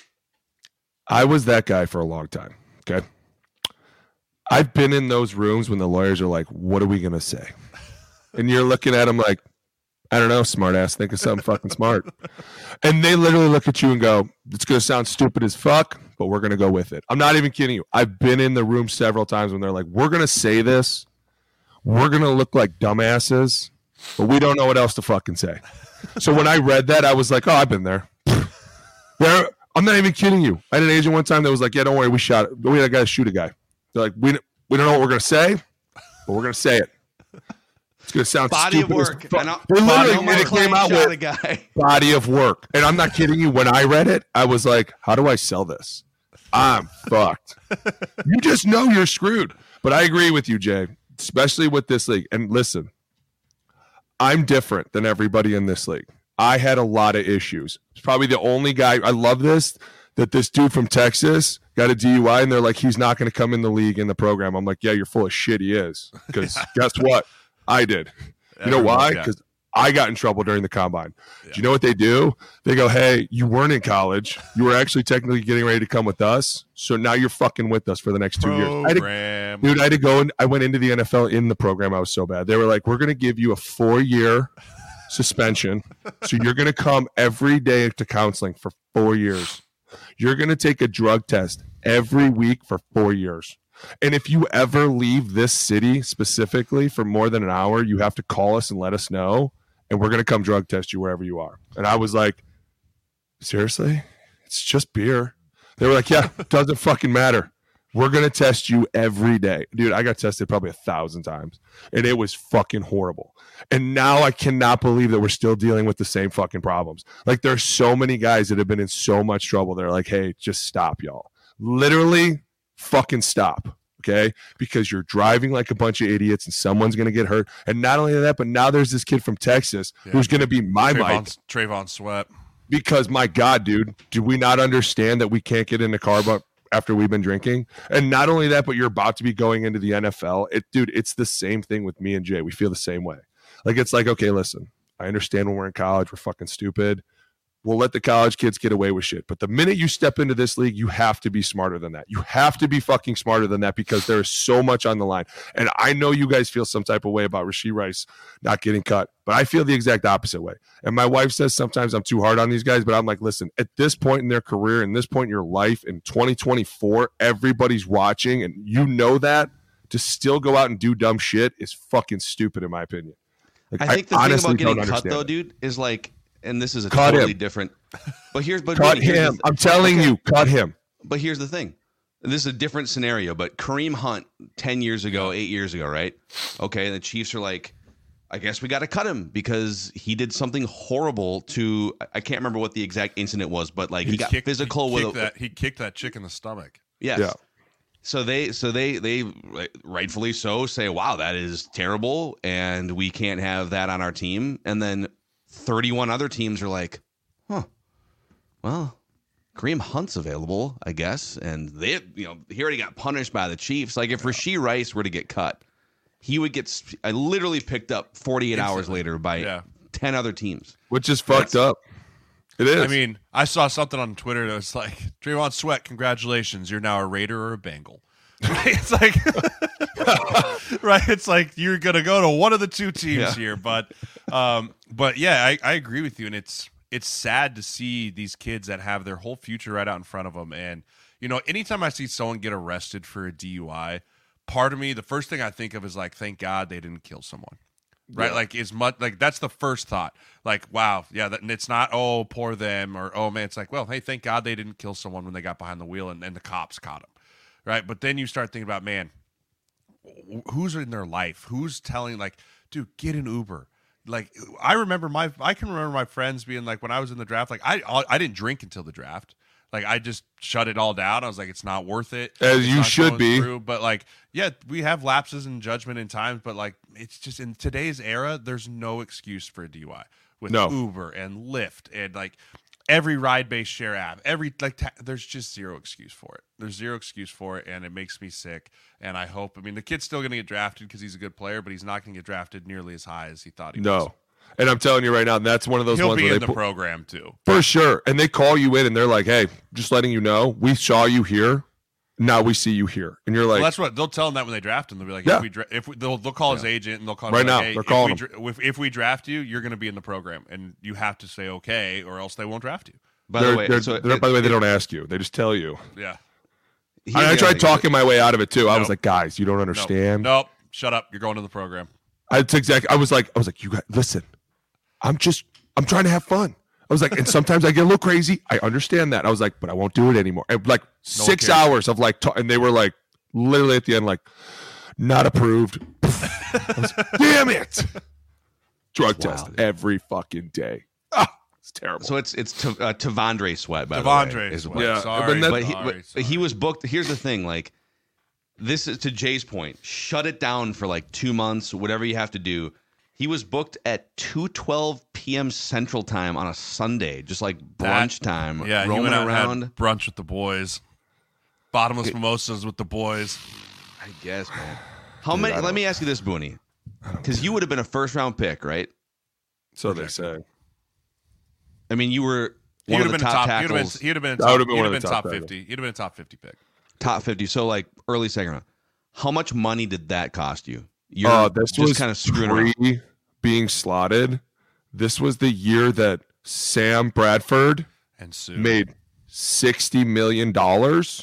I was that guy for a long time. Okay. I've been in those rooms when the lawyers are like, what are we going to say? And you're looking at them like, I don't know, smart ass, think of something fucking smart. And they literally look at you and go, it's going to sound stupid as fuck, but we're going to go with it. I'm not even kidding you. I've been in the room several times when they're like, we're going to say this. We're going to look like dumbasses, but we don't know what else to fucking say. So when I read that, I was like, oh, I've been there. I'm not even kidding you. I had an agent one time that was like, yeah, don't worry, we had a guy shoot a guy. They're like, we don't know what we're going to say, but we're going to say it. It's going to sound body stupid. Of work. It came out with body of work. And I'm not kidding you. When I read it, I was like, how do I sell this? I'm fucked. You just know you're screwed. But I agree with you, Jay, especially with this league. And listen, I'm different than everybody in this league. I had a lot of issues. It's probably the only guy. I love this, that this dude from Texas got a DUI, and they're like, he's not going to come in the league in the program. I'm like, yeah, you're full of shit. He is. Because guess what? I did. You know why? Because I got in trouble during the combine. Do you know what they do? They go, hey, you weren't in college. You were actually technically getting ready to come with us. So now you're fucking with us for the next 2 years. I had to go, and I went into the NFL in the program. I was so bad. They were like, we're going to give you a 4-year suspension. So you're going to come every day to counseling for 4 years. You're going to take a drug test every week for 4 years. And if you ever leave this city specifically for more than an hour, you have to call us and let us know, and we're going to come drug test you wherever you are. And I was like, seriously? It's just beer. They were like, yeah, it doesn't fucking matter. We're going to test you every day. Dude, I got tested probably 1,000 times, and it was fucking horrible. And now I cannot believe that we're still dealing with the same fucking problems. Like, there's so many guys that have been in so much trouble. They're like, hey, just stop, y'all. Literally fucking stop, okay? Because you're driving like a bunch of idiots and someone's going to get hurt. And not only that, but now there's this kid from Texas who's going to be my Mike. Trayvon Sweat. Because, my God, dude, do we not understand that we can't get in the car after we've been drinking? And not only that, but you're about to be going into the NFL. Dude, it's the same thing with me and Jay. We feel the same way. Like, it's like, okay, listen, I understand when we're in college, we're fucking stupid. We'll let the college kids get away with shit. But the minute you step into this league, you have to be smarter than that. You have to be fucking smarter than that, because there is so much on the line. And I know you guys feel some type of way about Rashee Rice not getting cut, but I feel the exact opposite way. And my wife says sometimes I'm too hard on these guys, but I'm like, listen, at this point in their career, in this point in your life, in 2024, everybody's watching, and you know that. To still go out and do dumb shit is fucking stupid, in my opinion. Like, I think the thing about getting cut, though, dude, is like, and this is a cut totally him. Different. But cut him. I'm telling you, cut him. But here's the thing. This is a different scenario. But Kareem Hunt 10 years ago, 8 years ago, right? Okay, and the Chiefs are like, I guess we got to cut him because he did something horrible to. I can't remember what the exact incident was, but like he got physical he kicked that chick in the stomach. Yes. Yeah. So they rightfully so say, wow, that is terrible, and we can't have that on our team. And then 31 other teams are like, huh, well, Kareem Hunt's available, I guess. And he already got punished by the Chiefs. Like if Rashee Rice were to get cut, he would get literally picked up 48 hours later by 10 other teams. Which is fucked up. It is. I mean, I saw something on Twitter that was like, Trayvon Sweat, congratulations. You're now a Raider or a Bengal. It's like, right. It's like you're going to go to one of the two teams here. But yeah, I agree with you. And it's sad to see these kids that have their whole future right out in front of them. And, anytime I see someone get arrested for a DUI, part of me, the first thing I think of is like, thank God they didn't kill someone. Right, like that's the first thought. Like, wow, yeah, and it's not oh poor them or oh man. It's like, well, hey, thank God they didn't kill someone when they got behind the wheel and the cops caught them, right? But then you start thinking about, man, who's in their life? Who's telling like, dude, get an Uber. Like I can remember my friends being like, when I was in the draft, like I didn't drink until the draft. Like I just shut it all down. I was like, it's not worth it. As you should be. Through. But like, yeah, we have lapses in judgment in times, but like, it's just in today's era, there's no excuse for a DUI with Uber and Lyft and like every ride-based share app. There's just zero excuse for it. There's zero excuse for it, and it makes me sick. And I hope. I mean, the kid's still going to get drafted because he's a good player, but he's not going to get drafted nearly as high as he thought he was. And I'm telling you right now, that's one of those ones where where they in the program too. For sure. And they call you in and they're like, hey, just letting you know, we saw you here. Now we see you here. And you're like, well, that's what they'll tell him that when they draft him. They'll be like, they'll call his agent and they'll call him right now. Hey, they're calling him. If we draft you, you're going to be in the program and you have to say okay or else they won't draft you. By the way, they don't ask you. They just tell you. Yeah. I tried talking my way out of it too. I was like, guys, you don't understand. Nope. Shut up. You're going to the program. I was like, you guys, listen. I'm trying to have fun. I was like, and sometimes I get a little crazy. I understand that. I was like, but I won't do it anymore. And like 6 hours of like, and they were like, literally at the end, like, not approved. Damn it! Drug test every fucking day. It's terrible. So it's Tavondre Sweat, by the way. Sweat. Yeah, sorry. But he was booked. Here's the thing, like, this is to Jay's point. Shut it down for like 2 months, whatever you have to do. He was booked at 2:12 p.m. Central Time on a Sunday, just like brunch time. Yeah, roaming he went out around. And had brunch with the boys, bottomless mimosas with the boys. I guess, man. How many? Let me ask you this, Booney, because you would have been a first-round pick, right? So they say. I mean, you were one of the top tackles. He'd have been top 50. He'd have been a top 50 pick. Top 50. So like early second round. How much money did that cost you? You're this just was kind of screwing around. Being slotted. This was the year that Sam Bradford and Sue made $60 million. It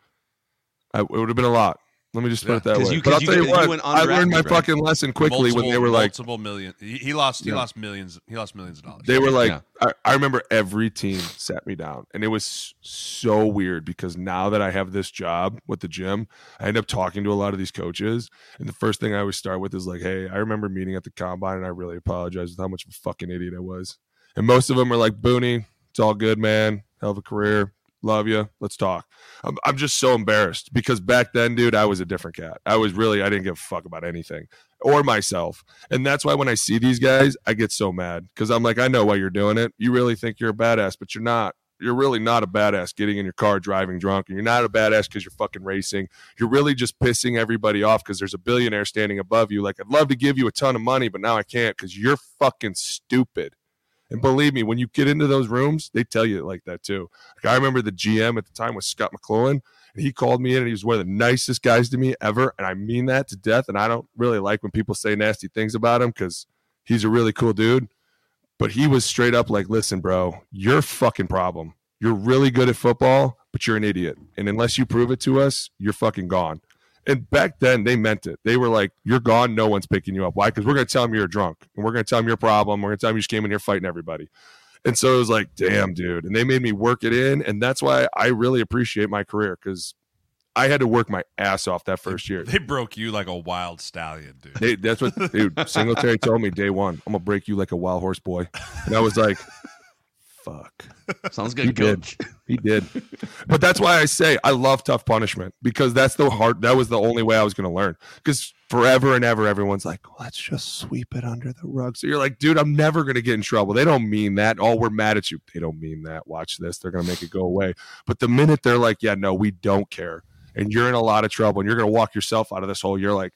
would have been a lot. Let me just put it that way. But I'll tell you what, I learned my fucking lesson quickly when they were like multiple million. He lost millions. He lost millions of dollars. They were like, I remember every team sat me down, and it was so weird because now that I have this job with the gym, I end up talking to a lot of these coaches, and the first thing I always start with is like, hey, I remember meeting at the combine, and I really apologize with how much of a fucking idiot I was. And most of them were like, Booney, it's all good, man. Hell of a career. Love you. Let's talk. I'm just so embarrassed because back then, dude, I was a different cat. I didn't give a fuck about anything or myself. And that's why when I see these guys, I get so mad because I'm like, I know why you're doing it. You really think you're a badass, but you're not. You're really not a badass getting in your car driving drunk. And you're not a badass because you're fucking racing. You're really just pissing everybody off because there's a billionaire standing above you. Like, I'd love to give you a ton of money, but now I can't because you're fucking stupid. And believe me, when you get into those rooms, they tell you like that too. Like, I remember the GM at the time was Scott McClellan, and he called me in, and he was one of the nicest guys to me ever, and I mean that to death. And I don't really like when people say nasty things about him because he's a really cool dude. But he was straight up like, listen, bro, you're a fucking problem. You're really good at football, but you're an idiot. And unless you prove it to us, you're fucking gone. And back then, they meant it. They were like, you're gone. No one's picking you up. Why? Because we're going to tell them you're drunk. And we're going to tell them you're a problem. We're going to tell them you just came in here fighting everybody. And so it was like, damn, dude. And they made me work it in. And that's why I really appreciate my career because I had to work my ass off that first year. They broke you like a wild stallion, dude. That's what, dude, Singletary told me day one, I'm going to break you like a wild horse boy. And I was like, fuck. Sounds good, coach. He did. But that's why I say I love tough punishment because that was the only way I was going to learn. Because forever and ever, everyone's like, let's just sweep it under the rug. So you're like, dude, I'm never going to get in trouble. They don't mean that. Oh, we're mad at you. They don't mean that. Watch this. They're going to make it go away. But the minute they're like, yeah, no, we don't care, and you're in a lot of trouble and you're going to walk yourself out of this hole, you're like,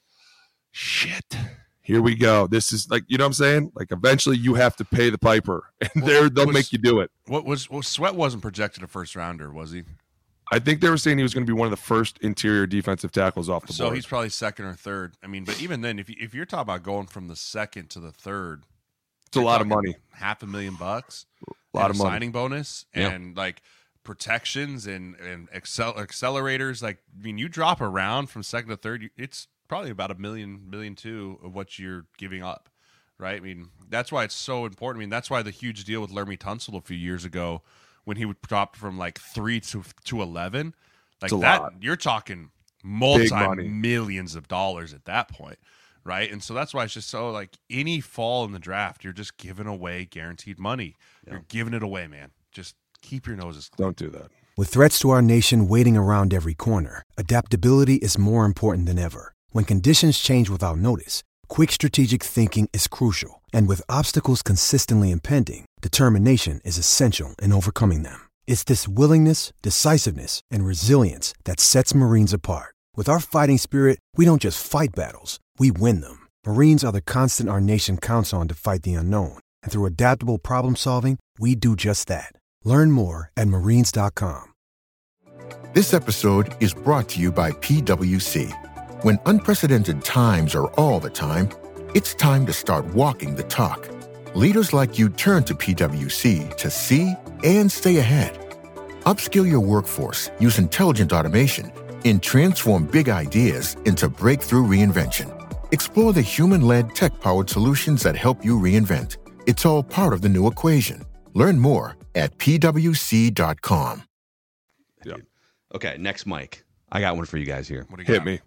shit, here we go. This is like, you know what I'm saying? Like, eventually you have to pay the piper, and they'll make you do it. Sweat wasn't projected a first rounder, was he? I think they were saying he was going to be one of the first interior defensive tackles off the board. So he's probably second or third. I mean, but even then, if you're talking about going from the second to the third, it's a lot of money. $500,000, a lot of money, signing bonus, and like protections and accelerators. Like, I mean, you drop around from second to third, it's probably about $1 million, $1.2 million of what you're giving up, right? I mean, that's why it's so important. I mean, that's why the huge deal with Laremy Tunsil a few years ago, when he would drop from like 3 to 11, like that, lot. You're talking multi-millions of dollars at that point, right? And so that's why it's just so like any fall in the draft, you're just giving away guaranteed money. Yeah. You're giving it away, man. Just keep your noses clean. Don't do that. With threats to our nation waiting around every corner, adaptability is more important than ever. When conditions change without notice, quick strategic thinking is crucial. And with obstacles consistently impending, determination is essential in overcoming them. It's this willingness, decisiveness, and resilience that sets Marines apart. With our fighting spirit, we don't just fight battles, we win them. Marines are the constant our nation counts on to fight the unknown. And through adaptable problem solving, we do just that. Learn more at marines.com. This episode is brought to you by PwC. When unprecedented times are all the time, it's time to start walking the talk. Leaders like you turn to PwC to see and stay ahead. Upskill your workforce, use intelligent automation, and transform big ideas into breakthrough reinvention. Explore the human-led, tech-powered solutions that help you reinvent. It's all part of the new equation. Learn more at pwc.com. Yeah. Okay, next mic. I got one for you guys here. What do you got? Hit me.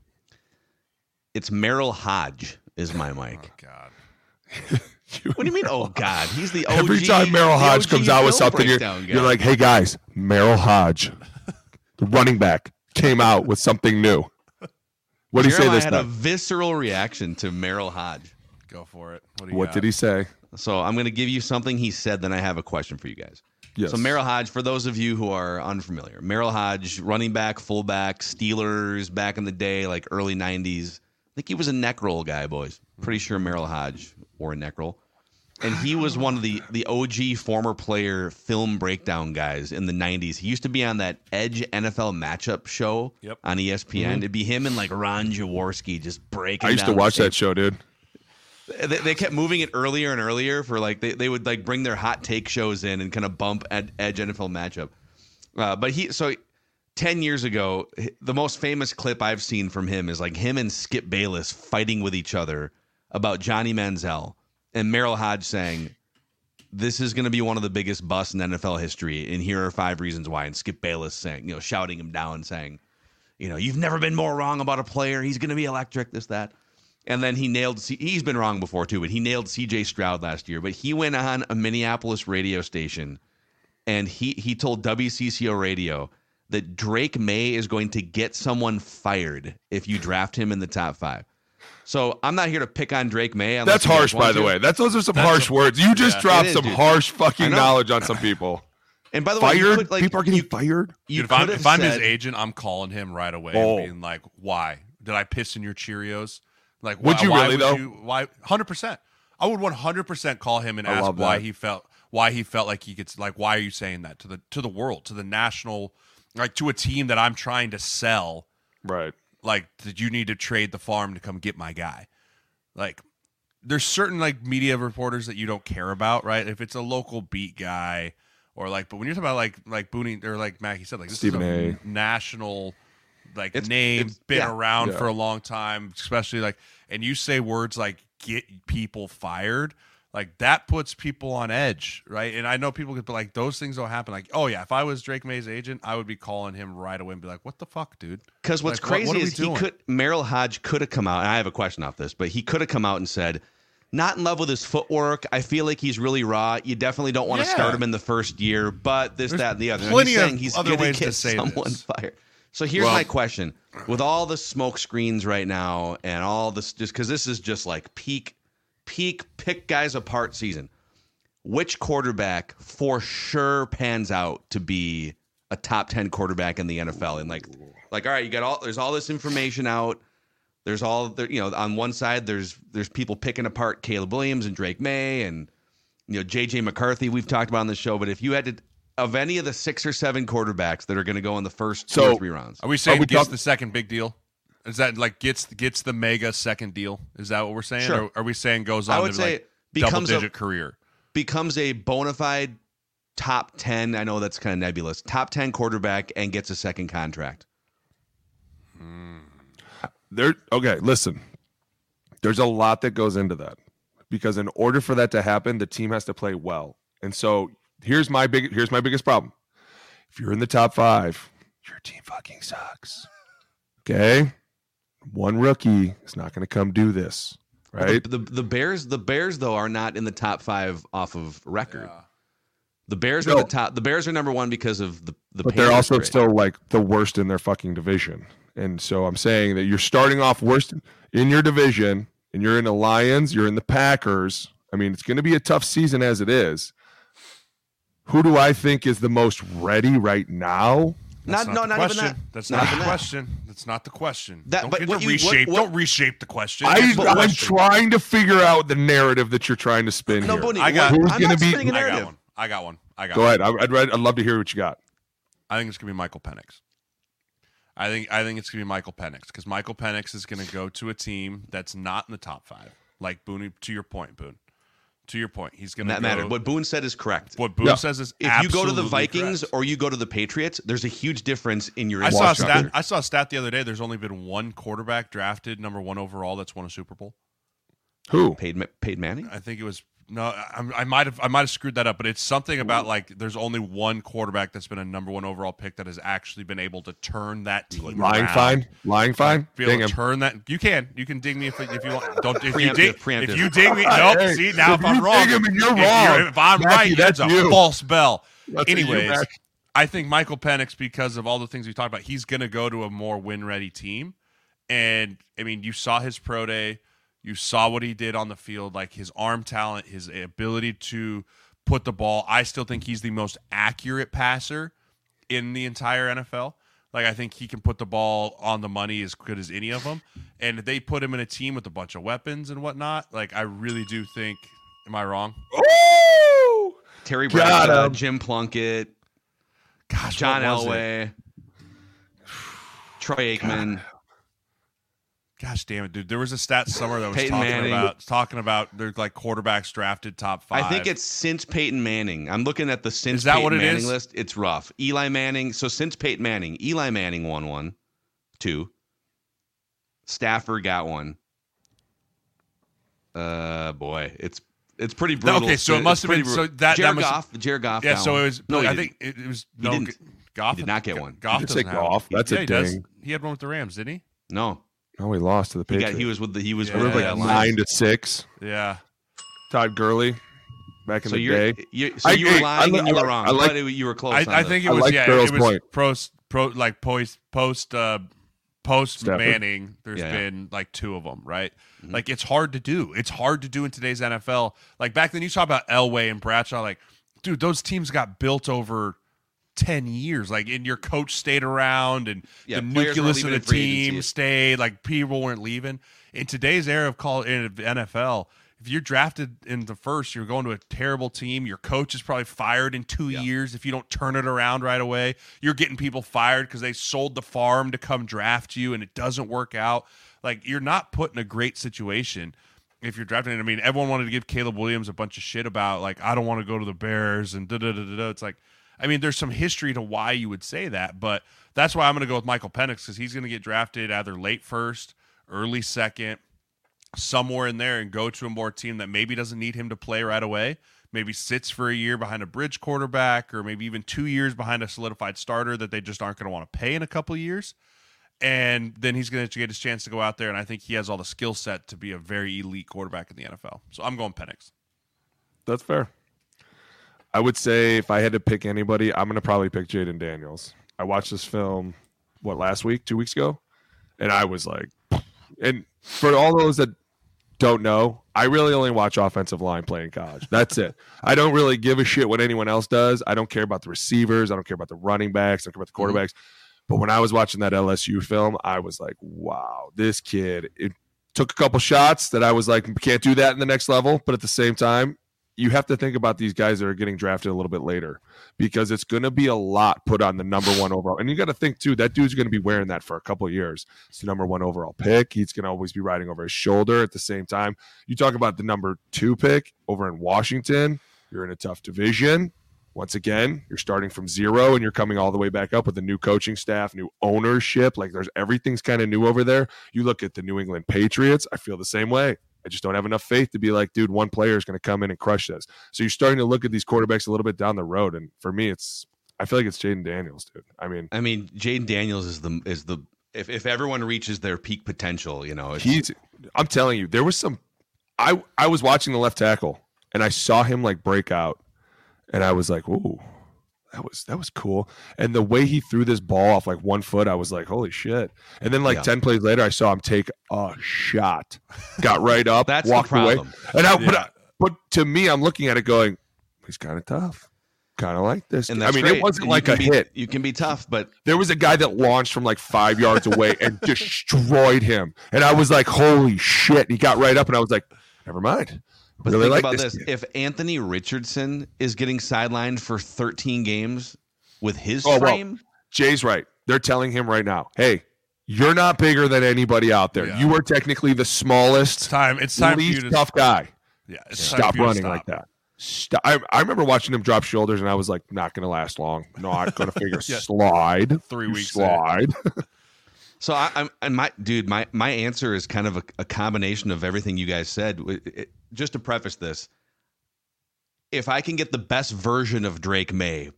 It's Merrill Hodge is my mic. Oh, God. What do you mean, oh, God? He's the OG. Every time Merrill Hodge comes out with something, you're like, hey, guys, Merrill Hodge, the running back, came out with something new. What did he say this time? I had a visceral reaction to Merrill Hodge. Go for it. What did he say? So I'm going to give you something he said, then I have a question for you guys. Yes. So Merrill Hodge, for those of you who are unfamiliar, Merrill Hodge, running back, fullback, Steelers back in the day, like early 90s. I think he was a neck roll guy, boys. Pretty sure Merrill Hodge wore a neck roll. And he was one of the OG former player film breakdown guys in the 90s. He used to be on that Edge NFL matchup show on ESPN. Mm-hmm. It'd be him and like Ron Jaworski just breaking down. I used to watch that show, dude. They kept moving it earlier and earlier for like they would like bring their hot take shows in and kind of bump Edge NFL matchup. But 10 years ago, the most famous clip I've seen from him is like him and Skip Bayless fighting with each other about Johnny Manziel, and Merrill Hodge saying, this is going to be one of the biggest busts in NFL history, and here are 5 reasons why. And Skip Bayless saying, shouting him down, saying, you've never been more wrong about a player. He's going to be electric, this, that. And then he's been wrong before too, but he nailed CJ Stroud last year. But he went on a Minneapolis radio station, and he told WCCO Radio that Drake May is going to get someone fired if you draft him in the top 5. So I'm not here to pick on Drake May. That's harsh, by the way. Those are some harsh words. You just dropped some harsh fucking knowledge on some people. And by the way, people are getting fired. If I'm his agent, I'm calling him right away and being like, why? Did I piss in your Cheerios? Like, would you really though? Why? 100%. I would 100% call him and ask why he felt like he gets like, why are you saying that to the world, to the national, like to a team that I'm trying to sell, right? Like, that you need to trade the farm to come get my guy. Like, there's certain like media reporters that you don't care about, right? If it's a local beat guy or like, but when you're talking about like Booney or like Mackie said, like this Stephen is a national like name, been around for a long time, especially like, and you say words like get people fired, like that puts people on edge, right? And I know people could be like, those things don't happen. Like, oh yeah, if I was Drake May's agent, I would be calling him right away and be like, what the fuck, dude? Because what's crazy is Merrill Hodge could have come out, and I have a question off this, but he could have come out and said, not in love with his footwork. I feel like he's really raw. You definitely don't want to start him in the first year, but this, that, and the other. Plenty of other ways to say someone fired. So here's my question: with all the smoke screens right now and all this, just because this is just like peak pick guys apart season, which quarterback for sure pans out to be a top 10 quarterback in the NFL? And like all right, there's all this information out. There's all there, on one side there's people picking apart Caleb Williams and Drake May and JJ McCarthy we've talked about on the show. But if you had to, of any of the 6 or 7 quarterbacks that are going to go in the first 2 or 3 rounds, are we saying gets the second big deal? Is that like gets the mega second deal? Is that what we're saying? Sure. Or are we saying goes on I would to say like double-digit career? Becomes a bona fide top 10. I know that's kind of nebulous. Top 10 quarterback and gets a second contract. Okay, listen. There's a lot that goes into that because in order for that to happen, the team has to play well. And so here's my biggest problem. If you're in the top 5, your team fucking sucks. Okay? One rookie is not going to come do this, right? The Bears though are not in the top 5 off of record. Yeah. The Bears are the top. The Bears are number 1 because of the but they're also still like the worst in their fucking division. And so I'm saying that you're starting off worst in your division, and you're in the Lions, you're in the Packers. I mean, it's going to be a tough season as it is. Who do I think is the most ready right now? Not even that. That's not the question. That's not the question. Don't reshape the question. I'm trying to figure out the narrative that you're trying to spin here. Bonnie, I got one. Go ahead. I'd love to hear what you got. I think it's going to be Michael Penix. I think it's going to be Michael Penix because Michael Penix is going to go to a team that's not in the top 5. Like Boone, to your point, Boone. To your point, he's going to that matter. What Boone said is correct. What Boone says is if you go to the Vikings correct. Or you go to the Patriots, there's a huge difference in your. I saw a stat the other day. There's only been one quarterback drafted number 1 overall that's won a Super Bowl. Who? Peyton Manning? I think it was. No, I might have screwed that up, but it's something about like there's only one quarterback that's been a number 1 overall pick that has actually been able to turn that team around. Lying fine. Be able to turn that. You can dig me if you want. Don't if preemptive. you dig me. Nope. Hey, see now if I'm wrong, you're wrong. If I'm right, that's a false bell. That's Anyways, I think Michael Penix, because of all the things we talked about, he's going to go to a more win-ready team. And I mean, you saw his pro day. You saw what he did on the field, like his arm talent, his ability to put the ball. I still think he's the most accurate passer in the entire NFL. Like, I think he can put the ball on the money as good as any of them. And if they put him in a team with a bunch of weapons and whatnot, like, I really do think – am I wrong? Ooh! Terry Bradshaw, Jim Plunkett, John Elway, Troy Aikman. Gosh damn it, dude. There was a stat somewhere that was talking about there's like quarterbacks drafted top 5. I think it's since Peyton Manning. I'm looking at the since is that Peyton what it Manning is? List. It's rough. Eli Manning. So since Peyton Manning, Eli Manning won 1, 2. Stafford got 1. Boy, it's pretty brutal. Okay, so it must have been so that Jared Goff. Yeah, so it was. No, I think it was. No, he didn't. Goff He did not get one. Goff doesn't have Goff. That's a ding. He had one with the Rams, didn't he? No. No, he lost to the Patriots. He was with the. He was like 9-6. Yeah. Todd Gurley. Back in the day. You were lying and you were wrong. But you were close. I think it was. It was post Manning. There's been like 2 of them, right? Mm-hmm. Like it's hard to do. It's hard to do in today's NFL. Like back then, you talk about Elway and Bradshaw. Like, dude, those teams got built over 10 years. Like, and your coach stayed around, and the nucleus of the team stayed. Like, people weren't leaving. In today's era of NFL, if you're drafted in the first, you're going to a terrible team. Your coach is probably fired in 2 years if you don't turn it around right away. You're getting people fired because they sold the farm to come draft you, and it doesn't work out. Like, you're not put in a great situation if you're drafting. I mean, everyone wanted to give Caleb Williams a bunch of shit about, like, I don't want to go to the Bears and da-da-da-da-da. It's like, I mean, there's some history to why you would say that, but that's why I'm going to go with Michael Penix because he's going to get drafted either late first, early second, somewhere in there, and go to a more team that maybe doesn't need him to play right away, maybe sits for a year behind a bridge quarterback, or maybe even 2 years behind a solidified starter that they just aren't going to want to pay in a couple of years. And then he's going to get his chance to go out there, and I think he has all the skill set to be a very elite quarterback in the NFL. So I'm going Penix. That's fair. I would say if I had to pick anybody, I'm going to probably pick Jaden Daniels. I watched this film last week, 2 weeks ago, and I was like, and for all those that don't know, I really only watch offensive line play in college. That's it. I don't really give a shit what anyone else does. I don't care about the receivers. I don't care about the running backs. I don't care about the quarterbacks. But when I was watching that LSU film, I was like, wow, this kid, it took a couple shots that I was like, can't do that in the next level. But at the same time, you have to think about these guys that are getting drafted a little bit later, because it's going to be a lot put on the number 1 overall. And you got to think, too, that dude's going to be wearing that for a couple of years. It's the number 1 overall pick. He's going to always be riding over his shoulder. At the same time, you talk about the number 2 pick over in Washington. You're in a tough division. Once again, you're starting from 0 and you're coming all the way back up with a new coaching staff, new ownership. Like, everything's kind of new over there. You look at the New England Patriots. I feel the same way. I just don't have enough faith to be like, dude, one player is going to come in and crush this. So you're starting to look at these quarterbacks a little bit down the road. And for me, I feel like it's Jaden Daniels, dude. I mean, Jaden Daniels is the if everyone reaches their peak potential, I'm telling you, there was some, I was watching the left tackle and I saw him like break out and I was like, ooh, that was cool. And the way he threw this ball off like 1 foot, I was like, holy shit. And then 10 plays later, I saw him take a shot, got right up, That's walked the problem. away. But to me, I'm looking at it going, he's kind of tough. Kind of like this. And I mean, great. It wasn't and like a hit. You can be tough, but there was a guy that launched from like 5 yards away and destroyed him. And I was like, holy shit. He got right up and I was like, never mind. But really think like about this. If Anthony Richardson is getting sidelined for 13 games with his frame. Well, Jay's right. They're telling him right now, hey, you're not bigger than anybody out there. Yeah. You are technically the smallest, it's time least tough guy. Yeah, stop running like that. Stop. I remember watching him drop shoulders, and I was like, not going to last long. Not going to figure slide. 3 weeks slide. So my answer is kind of a combination of everything you guys said. Just to preface this, if I can get the best version of Drake May,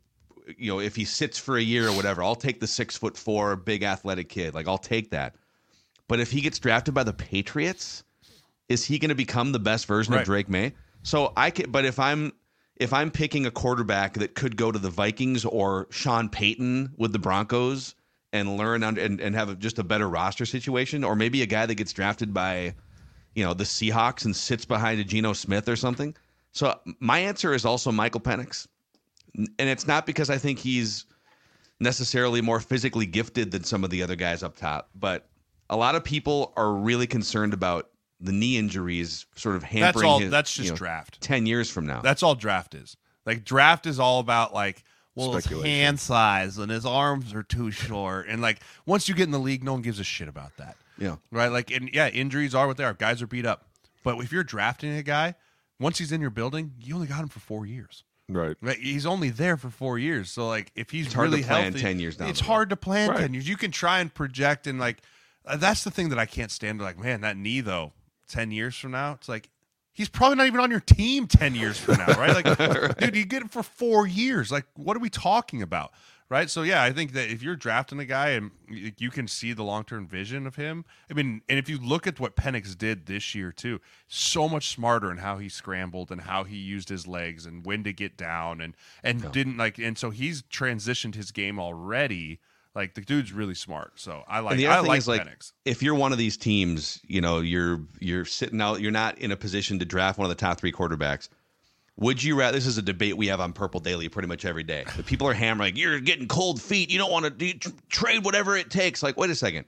if he sits for a year or whatever, I'll take the 6'4" big athletic kid. Like, I'll take that. But if he gets drafted by the Patriots, is he going to become the best version of Drake May? So but if I'm picking a quarterback that could go to the Vikings or Sean Payton with the Broncos and learn and have just a better roster situation, or maybe a guy that gets drafted by, the Seahawks and sits behind a Geno Smith or something. So my answer is also Michael Penix. And it's not because I think he's necessarily more physically gifted than some of the other guys up top, but a lot of people are really concerned about the knee injuries sort of hampering that's just draft 10 years from now. That's all draft is. Like, draft is all about like, well, his hand size and his arms are too short. And like, once you get in the league, no one gives a shit about that. Yeah. Right. Like, and injuries are what they are. Guys are beat up. But if you're drafting a guy, once he's in your building, you only got him for 4 years. Right. He's only there for 4 years. So like, if he's it's hard really to plan healthy, 10 years down. It's hard to plan 10 years. You can try and project and like, that's the thing that I can't stand. Like, man, that knee though, 10 years from now, it's like, he's probably not even on your team 10 years from now, right? Like, right. Dude, you get it for 4 years. Like, what are we talking about, right? So, yeah, I think that if you're drafting a guy and you can see the long-term vision of him, I mean, and if you look at what Penix did this year, too, so much smarter in how he scrambled and how he used his legs and when to get down and didn't, like, and so he's transitioned his game already. Like, the dude's really smart, so I like. And the other thing like is, like, Penix. if you're one of these teams, you're sitting out, you're not in a position to draft one of the top 3 quarterbacks. Would you rather? This is a debate we have on Purple Daily pretty much every day. The people are hammering, you're getting cold feet. You don't want to trade whatever it takes. Like, wait a second.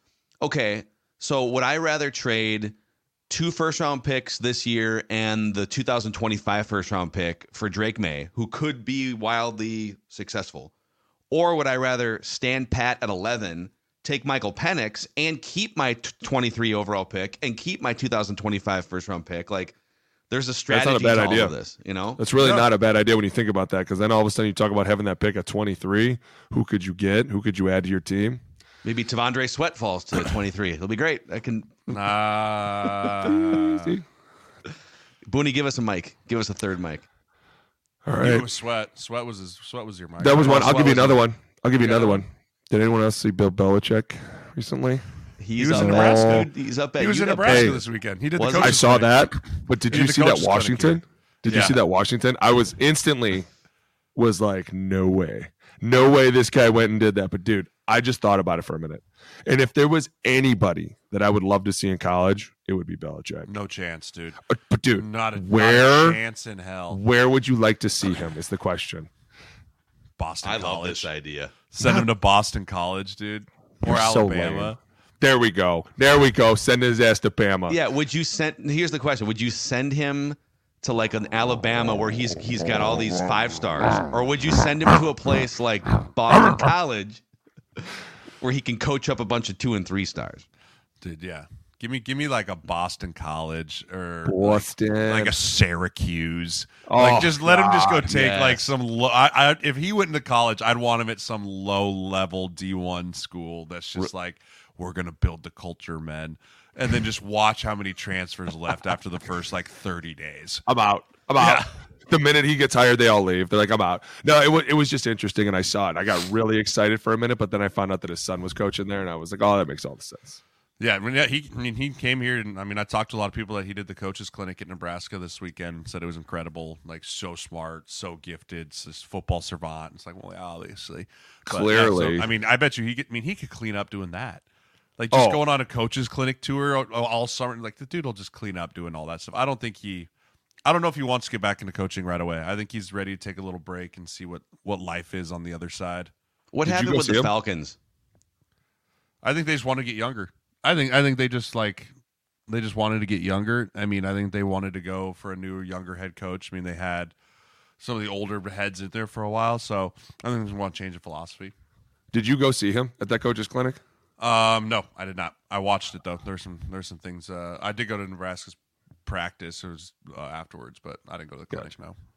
Okay, so would I rather trade 2 first-round picks this year and the 2025 first-round pick for Drake May, who could be wildly successful? Or would I rather stand pat at 11, take Michael Penix, and keep my 23 overall pick and keep my 2025 first-round pick? Like, there's a strategy That's not a bad to idea. all of this, That's really not a bad idea when you think about that, because then all of a sudden you talk about having that pick at 23. Who could you get? Who could you add to your team? Maybe Tavondre Sweat falls to 23. It'll be great. I can. Booney, give us a mic. Give us a third mic. All right. It was Sweat. Sweat was your mic. That was one. I'll give you another one. Did anyone else see Bill Belichick recently? He was in Nebraska. He's up at. He was in Nebraska this weekend. He did the coach's I saw clinic. that. But did you see that Washington? Did you see that Washington? I was instantly like, no way this guy went and did that. But dude, I just thought about it for a minute. And if there was anybody that I would love to see in college, it would be Belichick. No chance, dude. But dude, not a chance in hell. Where would you like to see him is the question. Boston I College. love this idea. Send him to Boston College, dude. Or Alabama. There we go. Send his ass to Bama. Yeah, here's the question. Would you send him to like an Alabama where he's got all these 5 stars? Or would you send him to a place like Boston College where he can coach up a bunch of 2 and 3 stars? Dude, yeah. Give me like a Boston College or Boston, like a Syracuse. Oh, like just let him just go take yes. like some if he went into college, I'd want him at some low level D1 school that's just like, we're gonna build the culture, men. And then just watch how many transfers left after the first like 30 days. I'm out. Yeah. The minute he gets hired, they all leave. They're like, I'm out. No, it was just interesting, and I saw it. I got really excited for a minute, but then I found out that his son was coaching there, and I was like, oh, that makes all the sense. Yeah, he came here, and I talked to a lot of people that he did the coaches clinic at Nebraska this weekend. Said it was incredible, like so smart, so gifted, this football savant. It's like, well, yeah, obviously, but, clearly. Yeah, so, I bet you he could clean up doing that. Like just going on a coaches clinic tour all summer. Like the dude will just clean up doing all that stuff. I don't know if he wants to get back into coaching right away. I think he's ready to take a little break and see what life is on the other side. What happened with the Falcons? I think they just want to get younger. I think they just wanted to get younger. I think they wanted to go for a new, younger head coach. They had some of the older heads in there for a while, so I think they just want to change the philosophy. Did you go see him at that coach's clinic? No, I did not. I watched it though. There's some things. I did go to Nebraska's practice. It was afterwards, but I didn't go to the clinic. No.